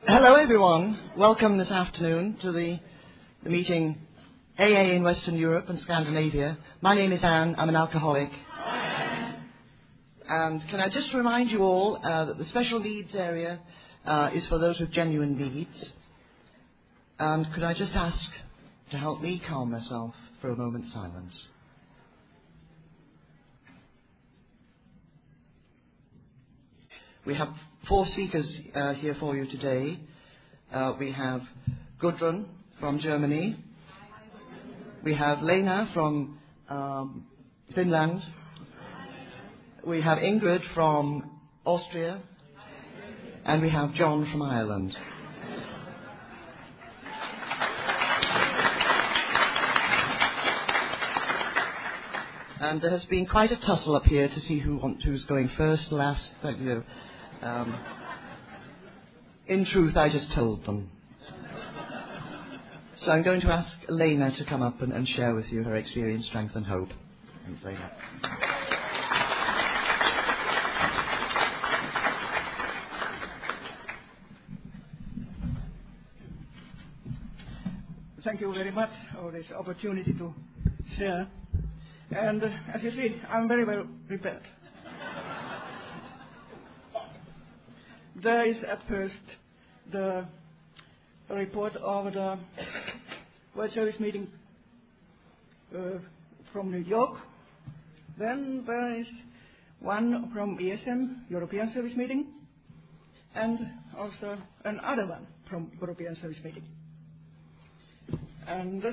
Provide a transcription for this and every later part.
Hello everyone. Welcome this afternoon to the meeting AA in Western Europe and Scandinavia. My name is Anne. I'm an alcoholic. And can I just remind you all that the special needs area is for those with genuine needs. And could I just ask to help me calm myself for a moment's silence? We have 4 speakers here for you today. We have Gudrun from Germany. We have Lena from Finland. We have Ingrid from Austria. And we have John from Ireland. And there has been quite a tussle up here to see who's going first, last. In truth, I just told them. So I'm going to ask Lena to come up and share with you her experience, strength and hope. Thanks, Lena. Thank you very much for this opportunity to share. And as you see, I'm very well prepared. There is at first the report of the World Service meeting from New York. Then there is one from ESM, European Service meeting, and also another one from European Service meeting. And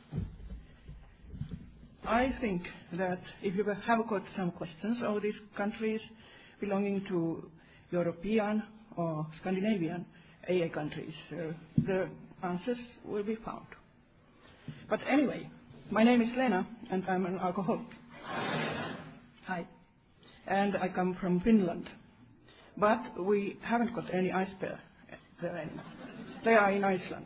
I think that if you have got some questions of these countries belonging to European or Scandinavian AA countries, the answers will be found. But anyway, my name is Lena and I'm an alcoholic. Hi. And I come from Finland. But we haven't got any ice bear there anymore. They are in Iceland.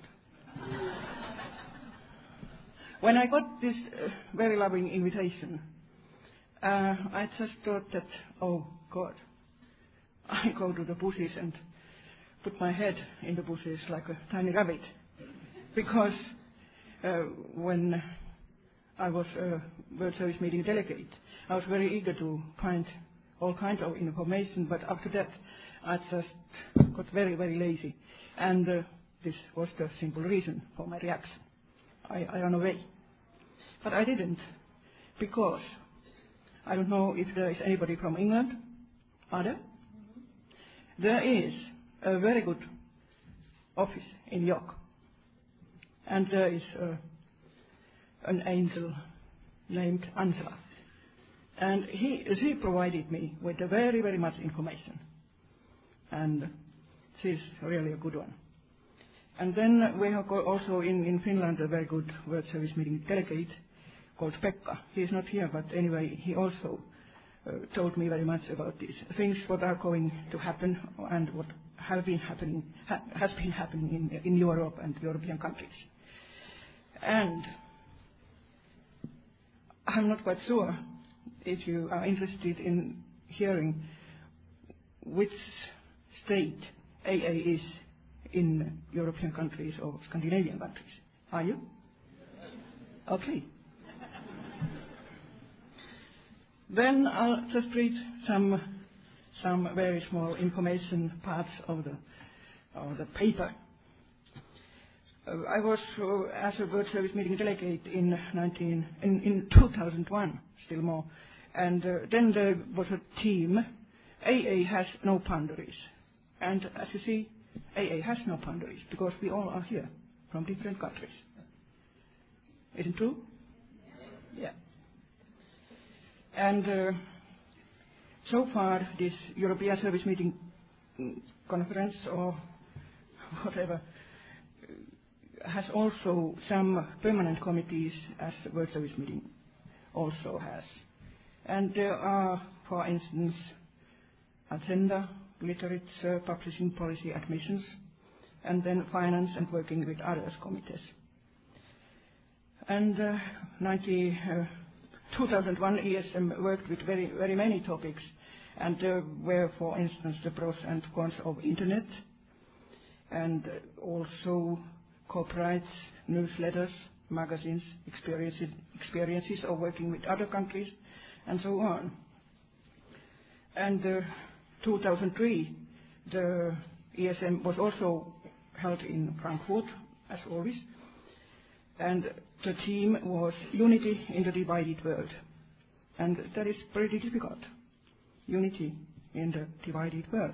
When I got this very loving invitation, I just thought that, oh God, I go to the bushes and put my head in the bushes like a tiny rabbit. Because when I was a World Service meeting delegate, I was very eager to find all kinds of information, but after that I just got very, very lazy. And this was the simple reason for my reaction. I ran away. But I didn't, because I don't know if there is anybody from England. Are there? There is a very good office in York. And there is an angel named Angela. And she provided me with very, very much information. And she's really a good one. And then we have also in Finland a very good World Service meeting delegate called Pekka. He is not here, but anyway, he also told me very much about these things, what are going to happen and what has been happening in Europe and European countries. And I'm not quite sure if you are interested in hearing which state AA is in European countries or Scandinavian countries. Are you? Okay. Then I'll just read some very small information parts of the paper. I was as a World Service meeting delegate in 2001, still more, and then there was a team. AA has no boundaries, and as you see, AA has no boundaries because we all are here from different countries. Isn't it true? Yeah. And so far, this European Service meeting conference or whatever has also some permanent committees, as the World Service meeting also has. And there are, for instance, agenda, literature, publishing policy, admissions, and then finance and working with others committees. And 2001 ESM worked with very, very many topics, and there were, for instance, the pros and cons of Internet, and also corporates, newsletters, magazines, experiences of working with other countries, and so on. And 2003, the ESM was also held in Frankfurt, as always, and the theme was Unity in the Divided World. And that is pretty difficult, unity in the divided world.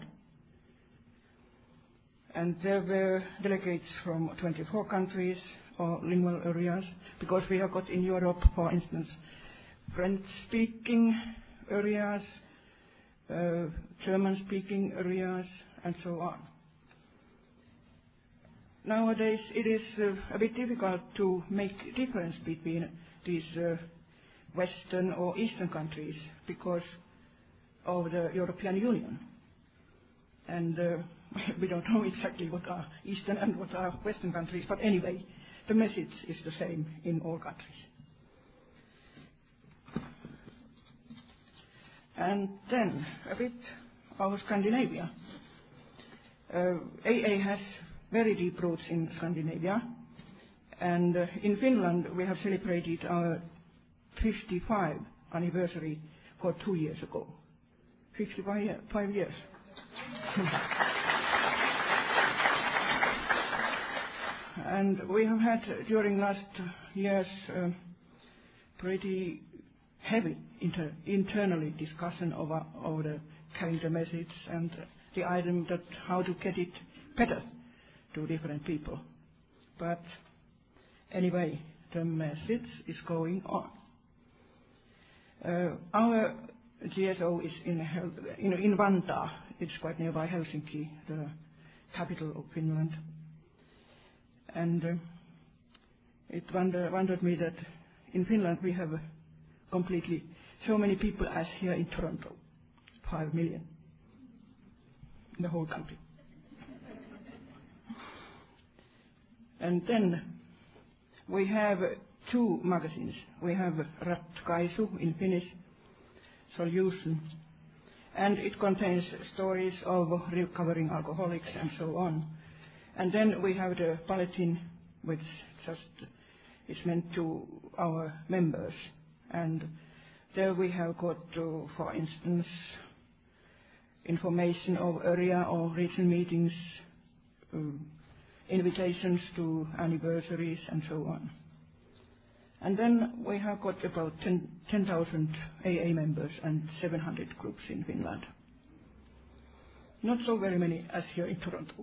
And there were delegates from 24 countries or lingual areas, because we have got in Europe, for instance, French-speaking areas, German-speaking areas, and so on. Nowadays, it is a bit difficult to make a difference between these Western or Eastern countries because of the European Union. And we don't know exactly what are Eastern and what are Western countries, but anyway, the message is the same in all countries. And then a bit of Scandinavia. AA has very deep roots in Scandinavia, and in Finland we have celebrated our 55th anniversary for 2 years ago. 55 years. And we have had during last years pretty heavy internally discussion over the carrying the message and the item that how to get it better to different people. But anyway, the message is going on. Our GSO is in Vantaa. It's quite nearby Helsinki, the capital of Finland. And it wondered me that in Finland we have completely so many people as here in Toronto, 5 million in the whole country. And then we have 2 magazines. We have Ratkaisu in Finnish, Solution, and it contains stories of recovering alcoholics and so on. And then we have the bulletin, which just is meant to our members. And there we have got, for instance, information of area or region meetings, invitations to anniversaries, and so on. And then we have got about 10,000 AA members and 700 groups in Finland. Not so very many as here in Toronto.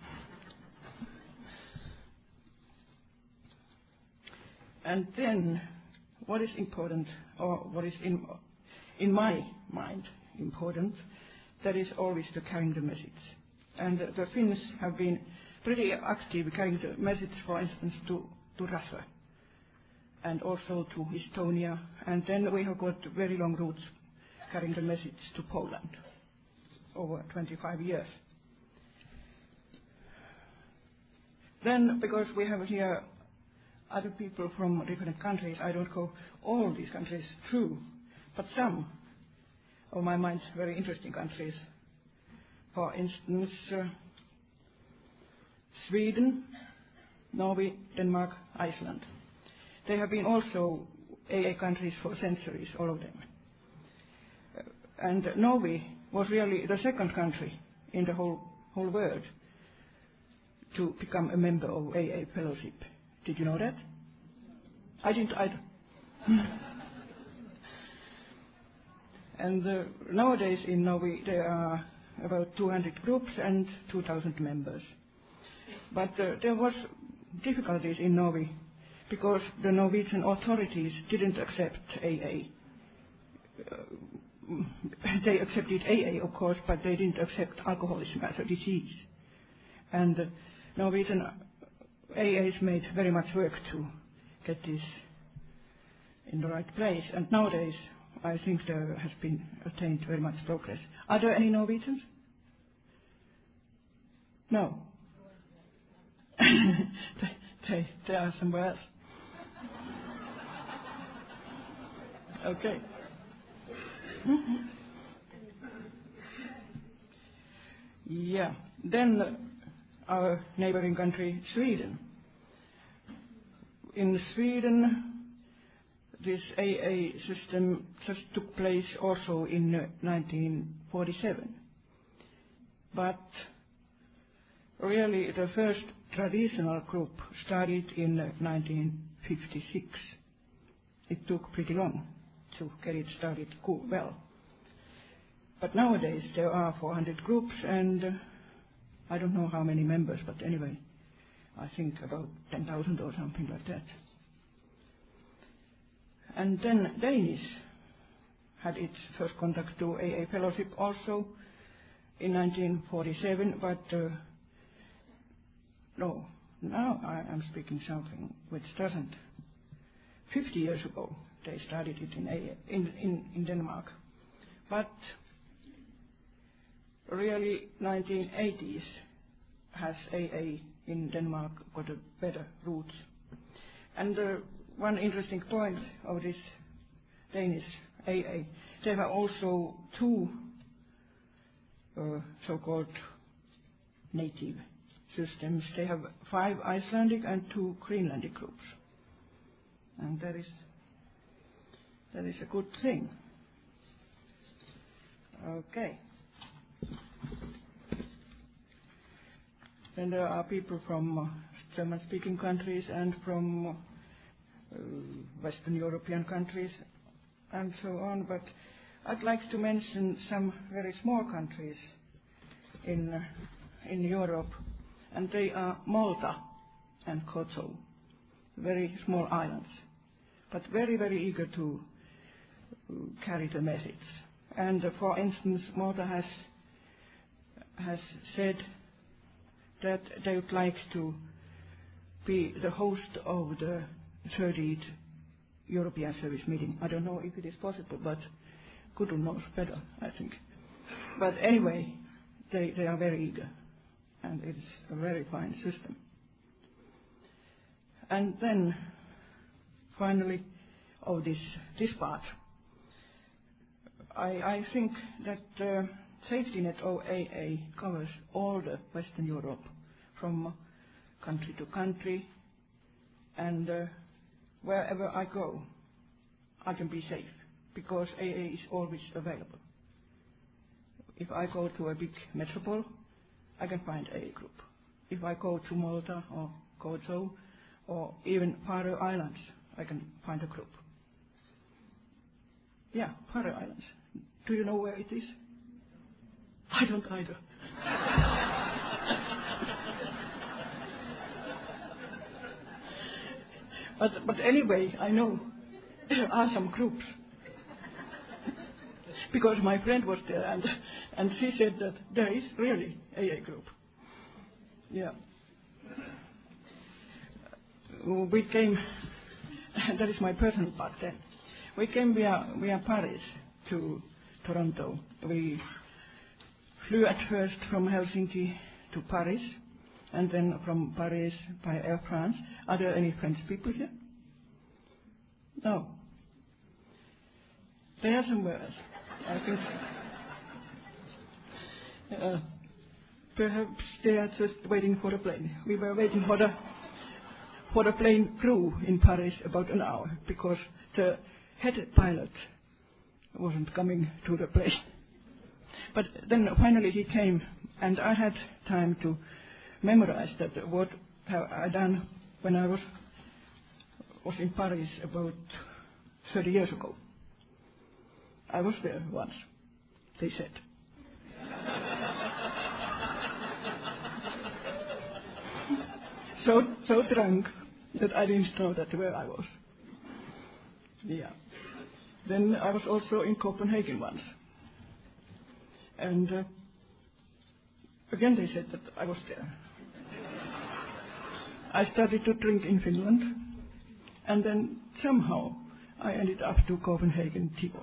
And then what is important, or what is in my mind important, that is always the carrying the message. And the Finns have been pretty active carrying the message, for instance, to Russia and also to Estonia. And then we have got very long routes carrying the message to Poland over 25 years. Then, because we have here other people from different countries, I don't go all these countries through, but some of my mind very interesting countries. For instance, Sweden, Norway, Denmark, Iceland. They have been also AA countries for centuries, all of them. And Norway was really the second country in the whole world to become a member of AA fellowship. Did you know that? I didn't either. And nowadays in Norway there are about 200 groups and 2,000 members. But there was difficulties in Norway because the Norwegian authorities didn't accept AA. They accepted AA, of course, but they didn't accept alcoholism as a disease. And Norwegian AAs made very much work to get this in the right place. And nowadays, I think there has been attained very much progress. Are there any Norwegians? No. They are somewhere else. Okay. Yeah. Then our neighboring country, Sweden. In Sweden, this AA system just took place also in 1947. But really, the first traditional group started in 1956. It took pretty long to get it started well. But nowadays there are 400 groups and I don't know how many members, but anyway, I think about 10,000 or something like that. And then Danish had its first contact to AA Fellowship also in 1947, but no, now I am speaking something which doesn't. 50 years ago they started it in Denmark, but really 1980s has AA in Denmark got a better roots. And one interesting point of this Danish AA, they have also two so-called native systems. They have 5 Icelandic and 2 Greenlandic groups. And that is a good thing. Okay. Then there are people from German-speaking countries and from Western European countries and so on, but I'd like to mention some very small countries in Europe, and they are Malta and Kosovo, very small islands, but very, very eager to carry the message. And for instance, Malta has said that they would like to be the host of the 30th European Service meeting. I don't know if it is possible, but Gudrun knows better, I think. But anyway, they are very eager, and it's a very fine system. And then, finally, this part, I think that safety net of AA covers all the Western Europe, from country to country, and wherever I go, I can be safe, because AA is always available. If I go to a big metropole, I can find AA group. If I go to Malta or Kosovo or even Faroe Islands, I can find a group. Yeah, Faroe Islands. Do you know where it is? I don't either. But anyway, I know there are some groups. Because my friend was there and she said that there is really AA group. Yeah. We came, that is my personal part then. We came via Paris to Toronto. We flew at first from Helsinki to Paris, and then from Paris by Air France. Are there any French people here? No. They are somewhere else, I think. Perhaps they are just waiting for the plane. We were waiting for the plane crew in Paris about an hour, because the head pilot wasn't coming to the plane. But then finally he came, and I had time to memorize that what have I done when I was in Paris about 30 years ago. I was there once, they said. So drunk that I didn't know that where I was. Yeah. Then I was also in Copenhagen once. And again they said that I was there. I started to drink in Finland, and then somehow I ended up to Copenhagen Tivoli.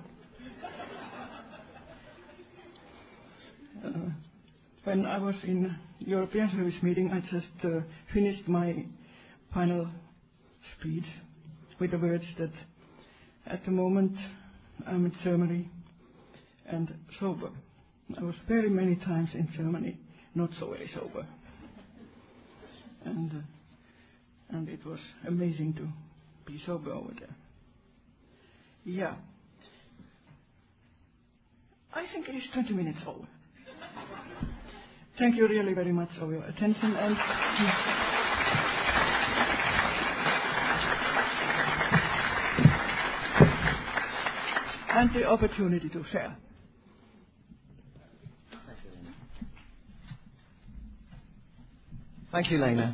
When I was in European Service meeting, I just finished my final speech with the words that at the moment I'm in Germany and sober. I was very many times in Germany, not so very sober. and it was amazing to be sober over there. Yeah. I think it is 20 minutes over. Thank you really very much for your attention and the opportunity to share. Thank you, Lena.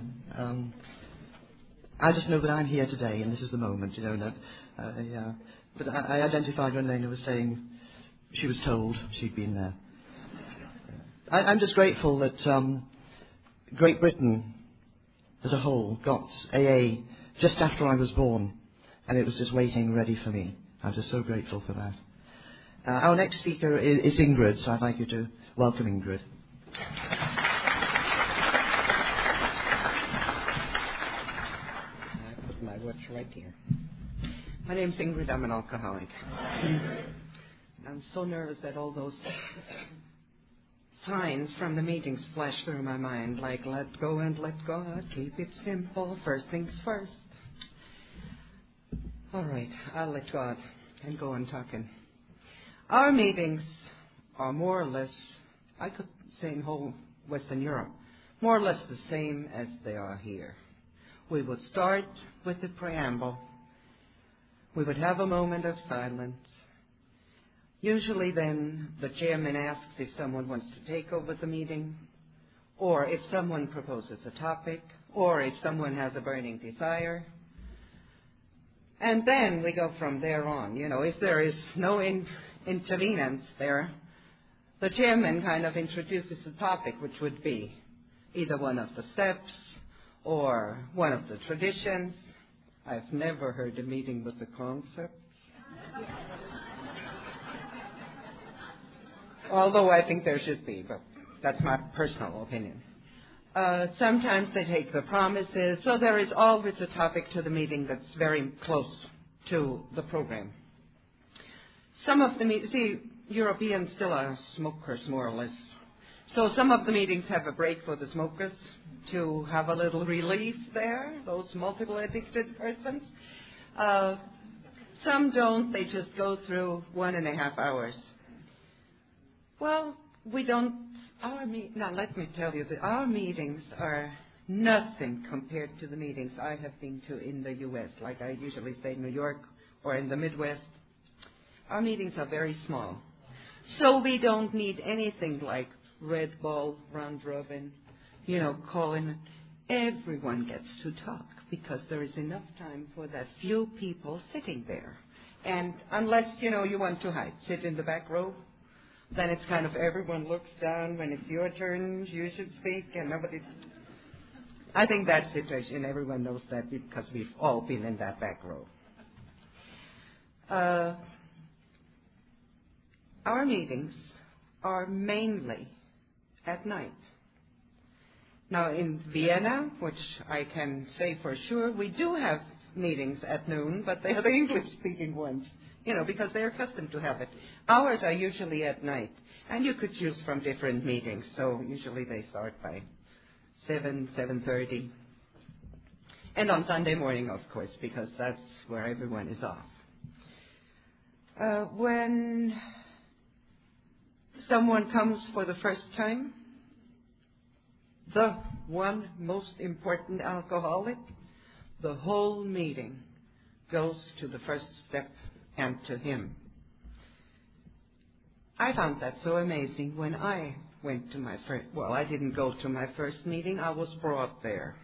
I just know that I'm here today, and this is the moment, that. But I identified when Lena was saying she was told she'd been there. I'm just grateful that Great Britain as a whole got AA just after I was born, and it was just waiting ready for me. I'm just so grateful for that. Our next speaker is Ingrid, so I'd like you to welcome Ingrid. I put my watch right here. My name's Ingrid. I'm an alcoholic. I'm so nervous that all those signs from the meetings flash through my mind, like let go and let God, keep it simple, first things first. All right, I'll let God and go on talking. Our meetings are more or less, I could say in whole Western Europe, more or less the same as they are here. We would start with the preamble. We would have a moment of silence. Usually then the chairman asks if someone wants to take over the meeting, or if someone proposes a topic, or if someone has a burning desire. And then we go from there on. If there is no intervenance there, the chairman kind of introduces a topic, which would be either one of the steps or one of the traditions. I've never heard a meeting with the concepts. Although I think there should be, but that's my personal opinion. Sometimes they take the promises, so there is always a topic to the meeting that's very close to the program. Some of the Europeans still are smokers, more or less. So some of the meetings have a break for the smokers to have a little relief there, those multiple addicted persons. Some don't, they just go through 1.5 hours. Well, we don't, now let me tell you that our meetings are nothing compared to the meetings I have been to in the U.S., like I usually say New York or in the Midwest. Our meetings are very small. So we don't need anything like red ball, round robin, calling. Everyone gets to talk because there is enough time for that few people sitting there. And unless, you want to hide, sit in the back row, then it's kind of everyone looks down. When it's your turn, you should speak, and nobody. I think that situation, everyone knows that because we've all been in that back row. Our meetings are mainly at night. Now, in Vienna, which I can say for sure, we do have meetings at noon, but they are the English-speaking ones, because they're accustomed to have it. Ours are usually at night, and you could choose from different meetings. So usually they start by 7:30. And on Sunday morning, of course, because that's where everyone is off. When someone comes for the first time, the one most important alcoholic, the whole meeting goes to the first step and to him. I found that so amazing when I went to my first, I didn't go to my first meeting, I was brought there.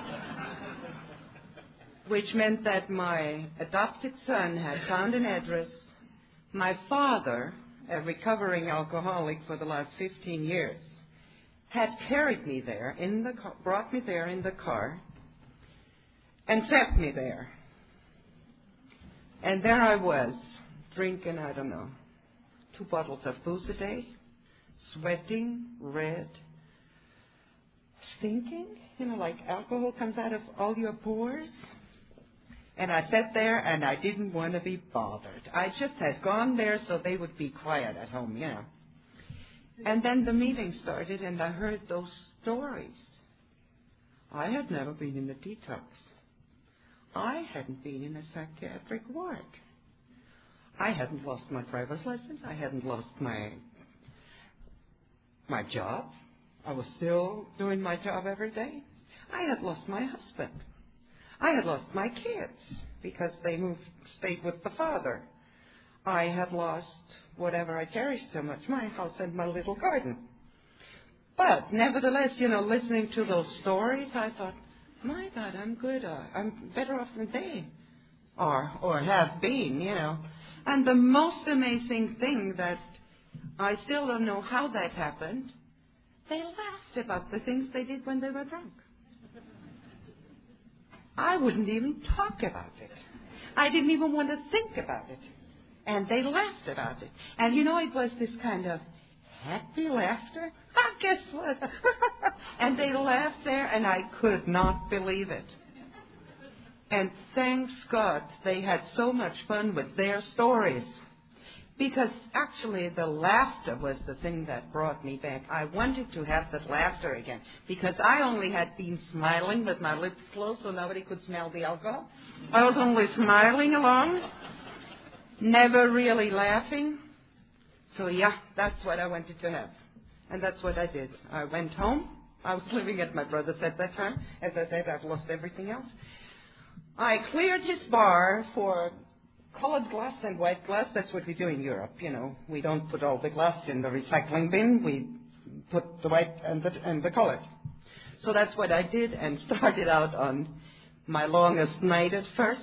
Which meant that my adopted son had found an address. My father, a recovering alcoholic for the last 15 years, had carried me there in the car, brought me there in the car, and sat me there. And there I was, drinking, 2 bottles of booze a day, sweating, red, stinking, like alcohol comes out of all your pores. And I sat there and I didn't want to be bothered. I just had gone there so they would be quiet at home, And then the meeting started and I heard those stories I had never been in a detox. I hadn't been in a psychiatric ward. I hadn't lost my driver's license. I hadn't lost my job. I was still doing my job every day. I had lost my husband. I had lost my kids because they stayed with the father. I had lost whatever I cherished so much, my house and my little garden. But nevertheless, listening to those stories, I thought, my God, I'm good. I'm better off than they are or have been, And the most amazing thing that I still don't know how that happened, they laughed about the things they did when they were drunk. I wouldn't even talk about it. I didn't even want to think about it. And they laughed about it. And it was this kind of happy laughter. Guess what? And they laughed there, and I could not believe it. And thanks God they had so much fun with their stories. Because actually the laughter was the thing that brought me back. I wanted to have that laughter again. Because I only had been smiling with my lips closed so nobody could smell the alcohol. I was only smiling along, never really laughing. So that's what I wanted to have. And that's what I did. I went home. I was living at my brother's at that time. As I said, I've lost everything else. I cleared his bar for colored glass and white glass. That's what we do in Europe, We don't put all the glass in the recycling bin. We put the white and the colored. So that's what I did and started out on my longest night at first.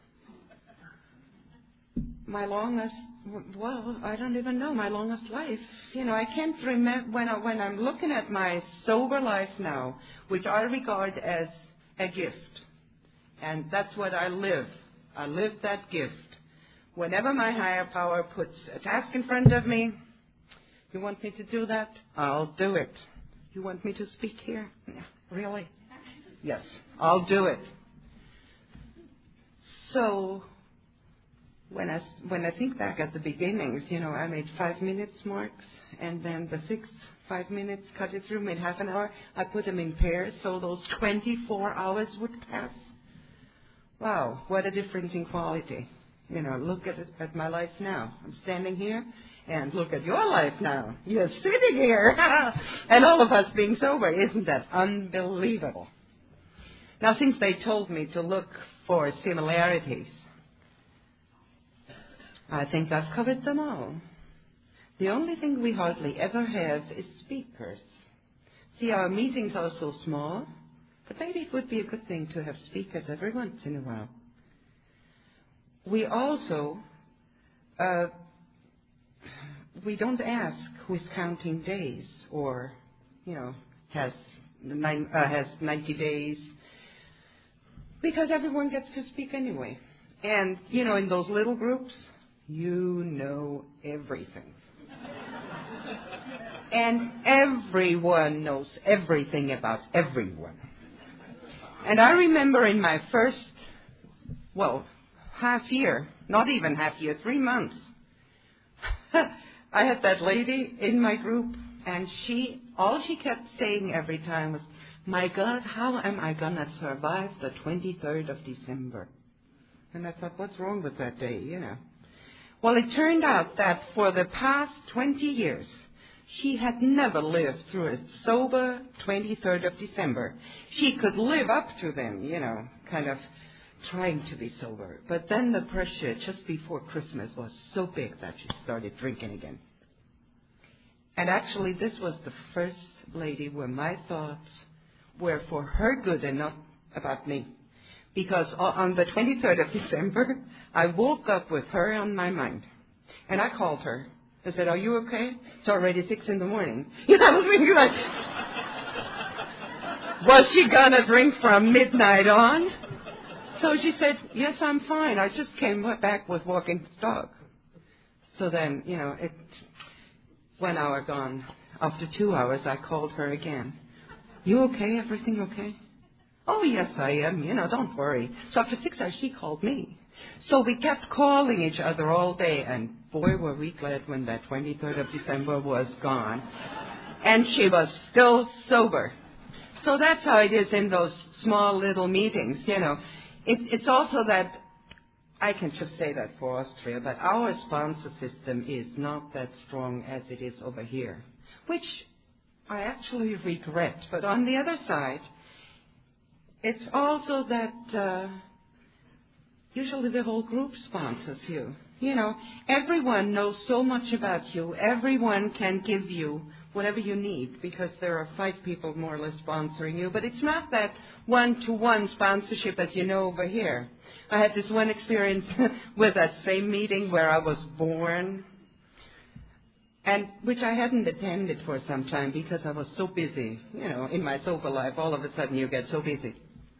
My longest, I don't even know, my longest life. I can't remember when I'm looking at my sober life now, which I regard as a gift. And that's what I live. I live that gift. Whenever my higher power puts a task in front of me, you want me to do that? I'll do it. You want me to speak here? Yeah, really? Yes, I'll do it. So when I think back at the beginnings, I made 5 minutes marks, and then the 6 5 minutes, cut it through, made half an hour. I put them in pairs so those 24 hours would pass. Wow, what a difference in quality. Look at my life now. I'm standing here, and look at your life now. You're sitting here, and all of us being sober. Isn't that unbelievable? Now, since they told me to look for similarities, I think I've covered them all. The only thing we hardly ever have is speakers. See, our meetings are so small, but maybe it would be a good thing to have speakers every once in a while. We also, we don't ask who's counting days or, has 90 days, because everyone gets to speak anyway. And, in those little groups, you know everything. And everyone knows everything about everyone. And I remember in my first, half year, not even half year, 3 months, I had that lady in my group, and all she kept saying every time was, my God, how am I going to survive the 23rd of December? And I thought, what's wrong with that day, Well, it turned out that for the past 20 years, she had never lived through a sober 23rd of December. She could live up to them, kind of trying to be sober. But then the pressure just before Christmas was so big that she started drinking again. And actually, this was the first lady where my thoughts were for her good and not about me. Because on the 23rd of December, I woke up with her on my mind. And I called her. I said, are you okay? It's already 6 a.m. I was thinking like, was she going to drink from midnight on? So she said, yes, I'm fine. I just came back with walking the dog. So then, 1 hour gone. After 2 hours, I called her again. You okay? Everything okay? Oh, yes, I am. Don't worry. So after 6 hours, she called me. So we kept calling each other all day, and boy, were we glad when that 23rd of December was gone. And she was still sober. So that's how it is in those small little meetings, you know. It's also that, I can just say that for Austria, but our sponsor system is not that strong as it is over here, which I actually regret. But on the other side, it's also that usually the whole group sponsors you. You know, everyone knows so much about you. Everyone can give you whatever you need because there are 5 people more or less sponsoring you. But it's not that one-to-one sponsorship as you know over here. I had this one experience with that same meeting where I was born, and which I hadn't attended for some time because I was so busy. You know, in my sober life, all of a sudden you get so busy.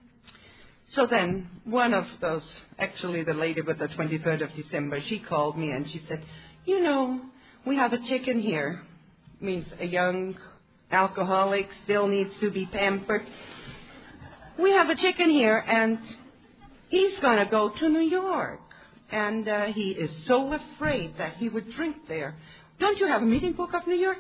So then, one of those, actually the lady with the 23rd of December, she called me and she said, you know, we have a chicken here. Means a young alcoholic still needs to be pampered. We have a chicken here and he's going to go to New York. And he is so afraid that he would drink there. Don't you have a meeting book of New York?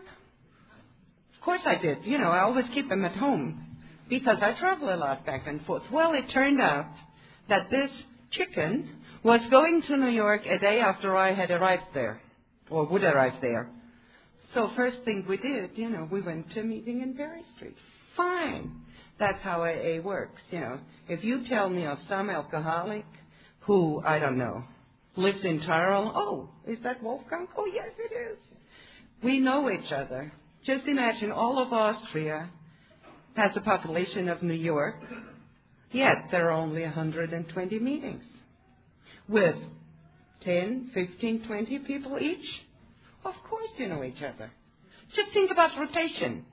Of course I did. You know, I always keep them at home. Because I travel a lot back and forth. Well, it turned out that this chicken was going to New York a day after I had arrived there, or would arrive there. So first thing we did, you know, we went to a meeting in Berry Street. Fine. That's how AA works, you know. If you tell me of some alcoholic who, I don't know, lives in Tyrol, oh, is that Wolfgang? Oh, yes, it is. We know each other. Just imagine all of Austria has a population of New York, yet there are only 120 meetings with 10, 15, 20 people each. Of course you know each other. Just think about rotation.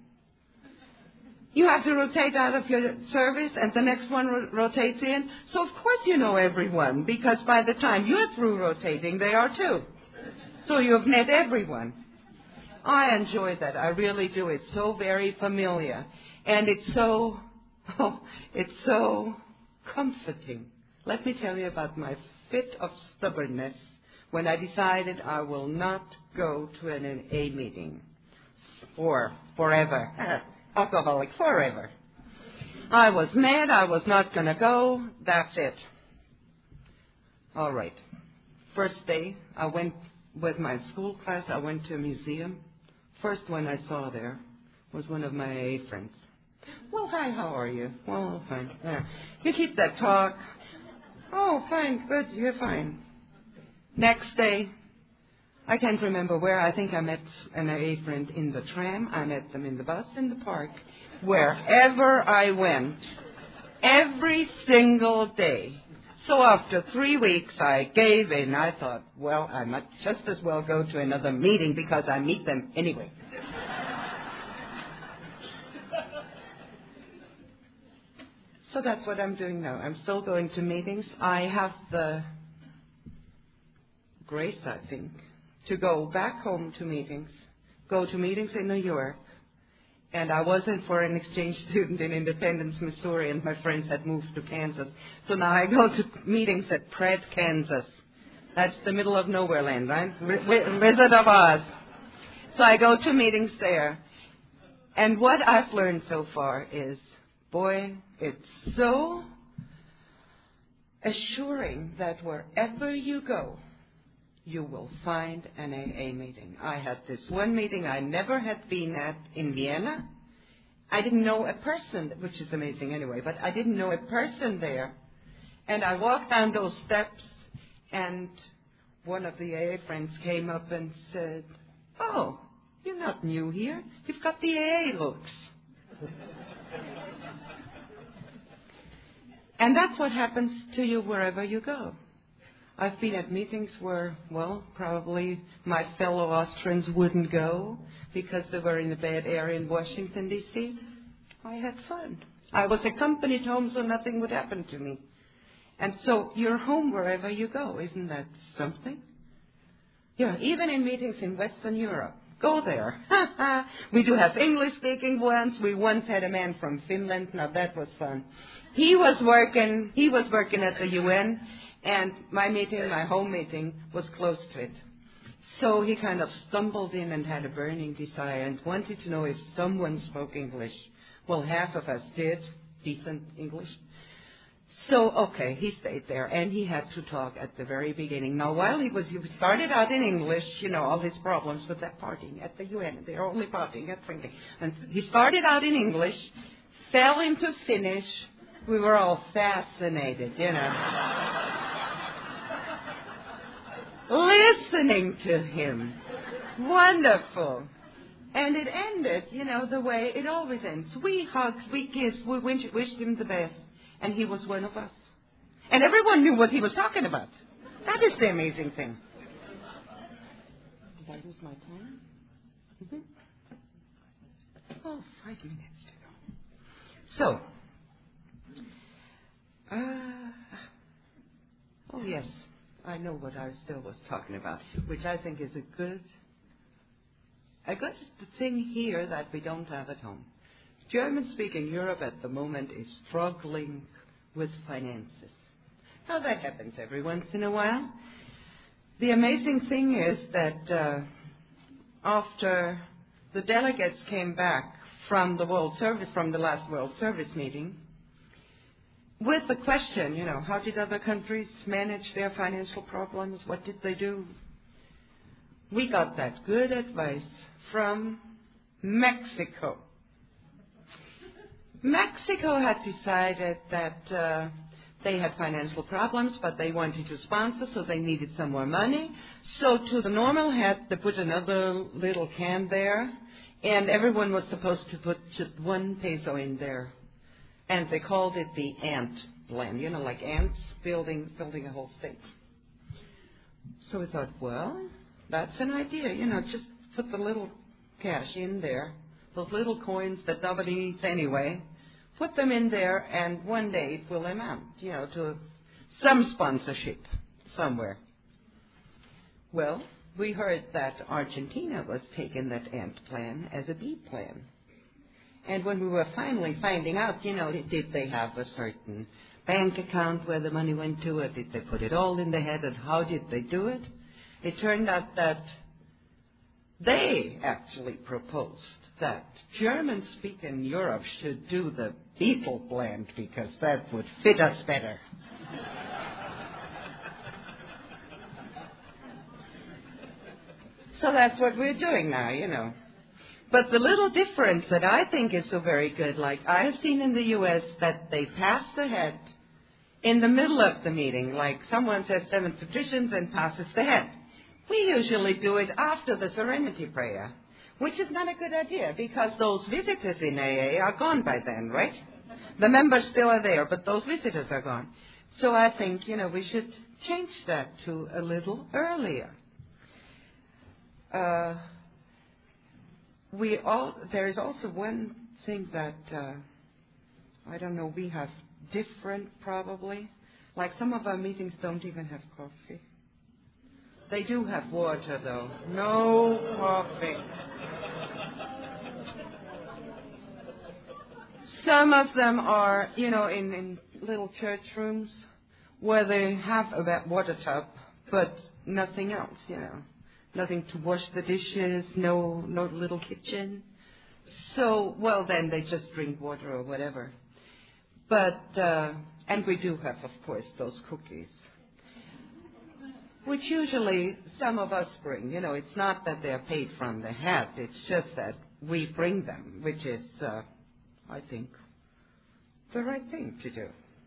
You have to rotate out of your service and the next one rotates in. So of course you know everyone because by the time you're through rotating, they are too. So you have met everyone. I enjoy that. I really do. It's so very familiar. And it's so comforting. Let me tell you about my fit of stubbornness when I decided I will not go to an AA meeting forever. Alcoholic forever. I was mad. I was not going to go. That's it. All right. First day, I went with my school class. I went to a museum. First one I saw there was one of my AA friends. Well, hi, how are you? Well, fine. Yeah. You keep that talk. Oh, fine, good, you're fine. Next day, I can't remember where. I think I met an AA friend in the tram. I met them in the bus, in the park. Wherever I went, every single day. So after 3 weeks, I gave in. I thought, well, I might just as well go to another meeting because I meet them anyway. So that's what I'm doing now. I'm still going to meetings. I have the grace, I think, to go back home to meetings, go to meetings in New York. And I was a foreign exchange student in Independence, Missouri, and my friends had moved to Kansas. So now I go to meetings at Pratt, Kansas. That's the middle of nowhere land, right? Wizard of Oz. So I go to meetings there. And what I've learned so far is, boy, it's so assuring that wherever you go, you will find an AA meeting. I had this one meeting I never had been at in Vienna. I didn't know a person, which is amazing anyway, but I didn't know a person there. And I walked down those steps, and one of the AA friends came up and said, "Oh, you're not new here. You've got the AA looks." And that's what happens to you wherever you go. I've been at meetings where, well, probably my fellow Austrians wouldn't go because they were in a bad area in Washington, D.C. I had fun. I was accompanied home so nothing would happen to me. And so you're home wherever you go. Isn't that something? Yeah, even in meetings in Western Europe. Go there. We do have English-speaking ones. We once had a man from Finland. Now that was fun. He was working at the UN, and my meeting, my home meeting, was close to it. So he kind of stumbled in and had a burning desire and wanted to know if someone spoke English. Well, half of us did decent English. So, okay, he stayed there, and he had to talk at the very beginning. Now, while he started out in English, all his problems with that partying at the UN. They're only partying at drinking. And he started out in English, fell into Finnish. We were all fascinated, listening to him. Wonderful. And it ended, the way it always ends. We hugged, we kissed, we wished him the best. And he was one of us. And everyone knew what he was talking about. That is the amazing thing. Did I lose my time? Mm-hmm. Oh, 5 minutes to go. So, oh yes, I know what I still was talking about, which I think is a good thing here that we don't have at home. German-speaking Europe at the moment is struggling with finances. Now, that happens every once in a while. The amazing thing is that after the delegates came back from the last World Service meeting, with the question, how did other countries manage their financial problems? What did they do? We got that good advice from Mexico. Mexico had decided that they had financial problems, but they wanted to sponsor, so they needed some more money. So to the normal hat, they put another little can there, and everyone was supposed to put just 1 peso in there. And they called it the ant plan, like ants building a whole state. So we thought, well, that's an idea, just put the little cash in there. Those little coins that nobody needs anyway, put them in there, and one day it will amount, to some sponsorship somewhere. Well, we heard that Argentina was taking that ant plan as a B plan. And when we were finally finding out, did they have a certain bank account where the money went to, or did they put it all in the head, and how did they do it? It turned out that they actually proposed that German-speaking Europe should do the people plan because that would fit us better. So that's what we're doing now, But the little difference that I think is so very good, like I have seen in the U.S. that they pass the head in the middle of the meeting, like someone says 7 petitions and passes the head. We usually do it after the serenity prayer, which is not a good idea because those visitors in AA are gone by then, right? The members still are there, but those visitors are gone. So I think, we should change that to a little earlier. There is also one thing that, I don't know, we have different probably. Like some of our meetings don't even have coffee. They do have water, though. No coffee. Some of them are, in little church rooms where they have a water tub, but nothing else, Nothing to wash the dishes, no little kitchen. So, well, then they just drink water or whatever. But, and we do have, of course, those cookies, which usually some of us bring. It's not that they're paid from the hat. It's just that we bring them, which is, I think, the right thing to do.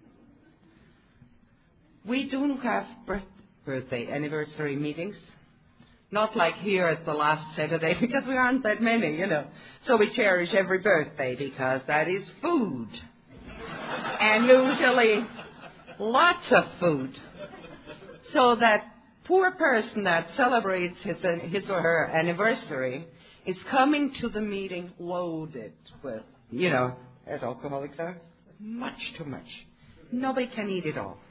We do have birthday anniversary meetings. Not like here at the last Saturday, because we aren't that many, So we cherish every birthday because that is food. And usually lots of food. So that poor person that celebrates his or her anniversary is coming to the meeting loaded with, as alcoholics are, much too much. Nobody can eat it all.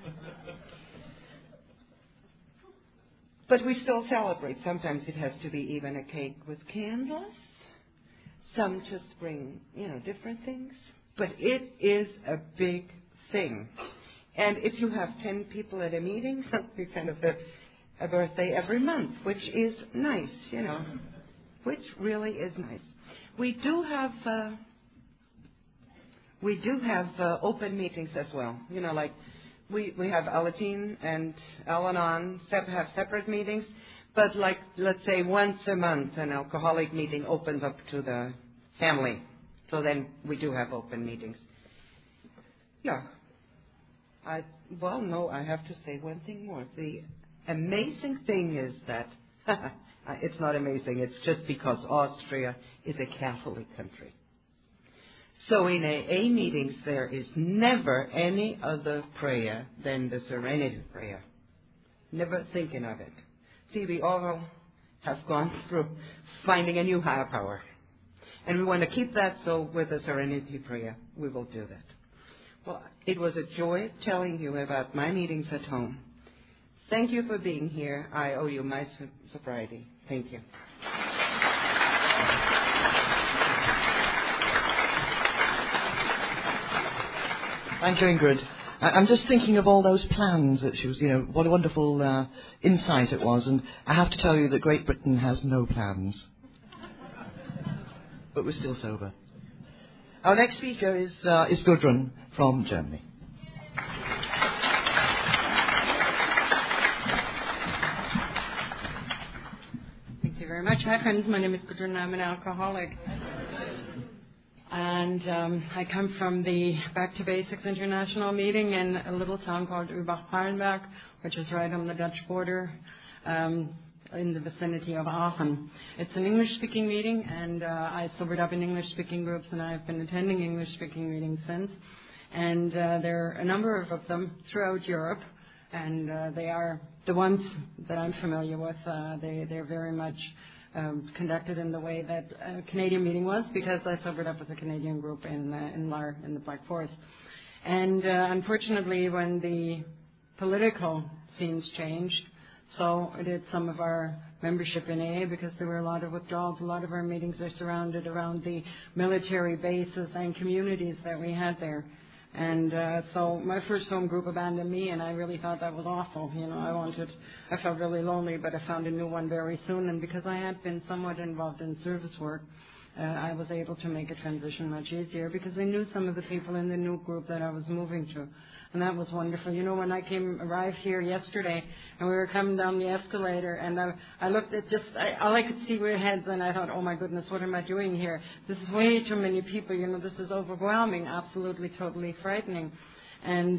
But we still celebrate. Sometimes it has to be even a cake with candles. Some just bring, different things. But it is a big thing. And if you have 10 people at a meeting, you kind of have a birthday every month, which is nice, which really is nice. We do have we do have open meetings as well. You know, like we have Alateen and Al-Anon have separate meetings, but like, let's say once a month an alcoholic meeting opens up to the family. So then we do have open meetings. Yeah. I have to say one thing more. The amazing thing is that it's not amazing. It's just because Austria is a Catholic country. So in AA meetings, there is never any other prayer than the Serenity Prayer. Never thinking of it. See, we all have gone through finding a new higher power. And we want to keep that, so with the Serenity Prayer, we will do that. Well, it was a joy telling you about my meetings at home. Thank you for being here. I owe you my sobriety. Thank you. Thank you, Ingrid. I'm just thinking of all those plans that she was, what a wonderful insight it was. And I have to tell you that Great Britain has no plans. But we're still sober. Our next speaker is Gudrun from Germany. Thank you very much. Hi, friends. My name is Gudrun. I'm an alcoholic. And I come from the Back to Basics International meeting in a little town called Übach-Palenberg, which is right on the Dutch border in the vicinity of Aachen. It's an English-speaking meeting, and I sobered up in English-speaking groups, and I've been attending English-speaking meetings since. And there are a number of them throughout Europe, and they are the ones that I'm familiar with. They're very much conducted in the way that a Canadian meeting was, because I sobered up with a Canadian group in Lahr in the Black Forest. And unfortunately, when the political scenes changed, so did some of our membership in AA, because there were a lot of withdrawals. A lot of our meetings are surrounded around the military bases and communities that we had there. And so my first home group abandoned me, and I really thought that was awful. I felt really lonely, but I found a new one very soon. And because I had been somewhat involved in service work, I was able to make a transition much easier, because I knew some of the people in the new group that I was moving to. And that was wonderful. When I arrived here yesterday, and we were coming down the escalator, and I looked at all I could see were heads, and I thought, oh my goodness, what am I doing here? This is way too many people. This is overwhelming, absolutely, totally frightening. And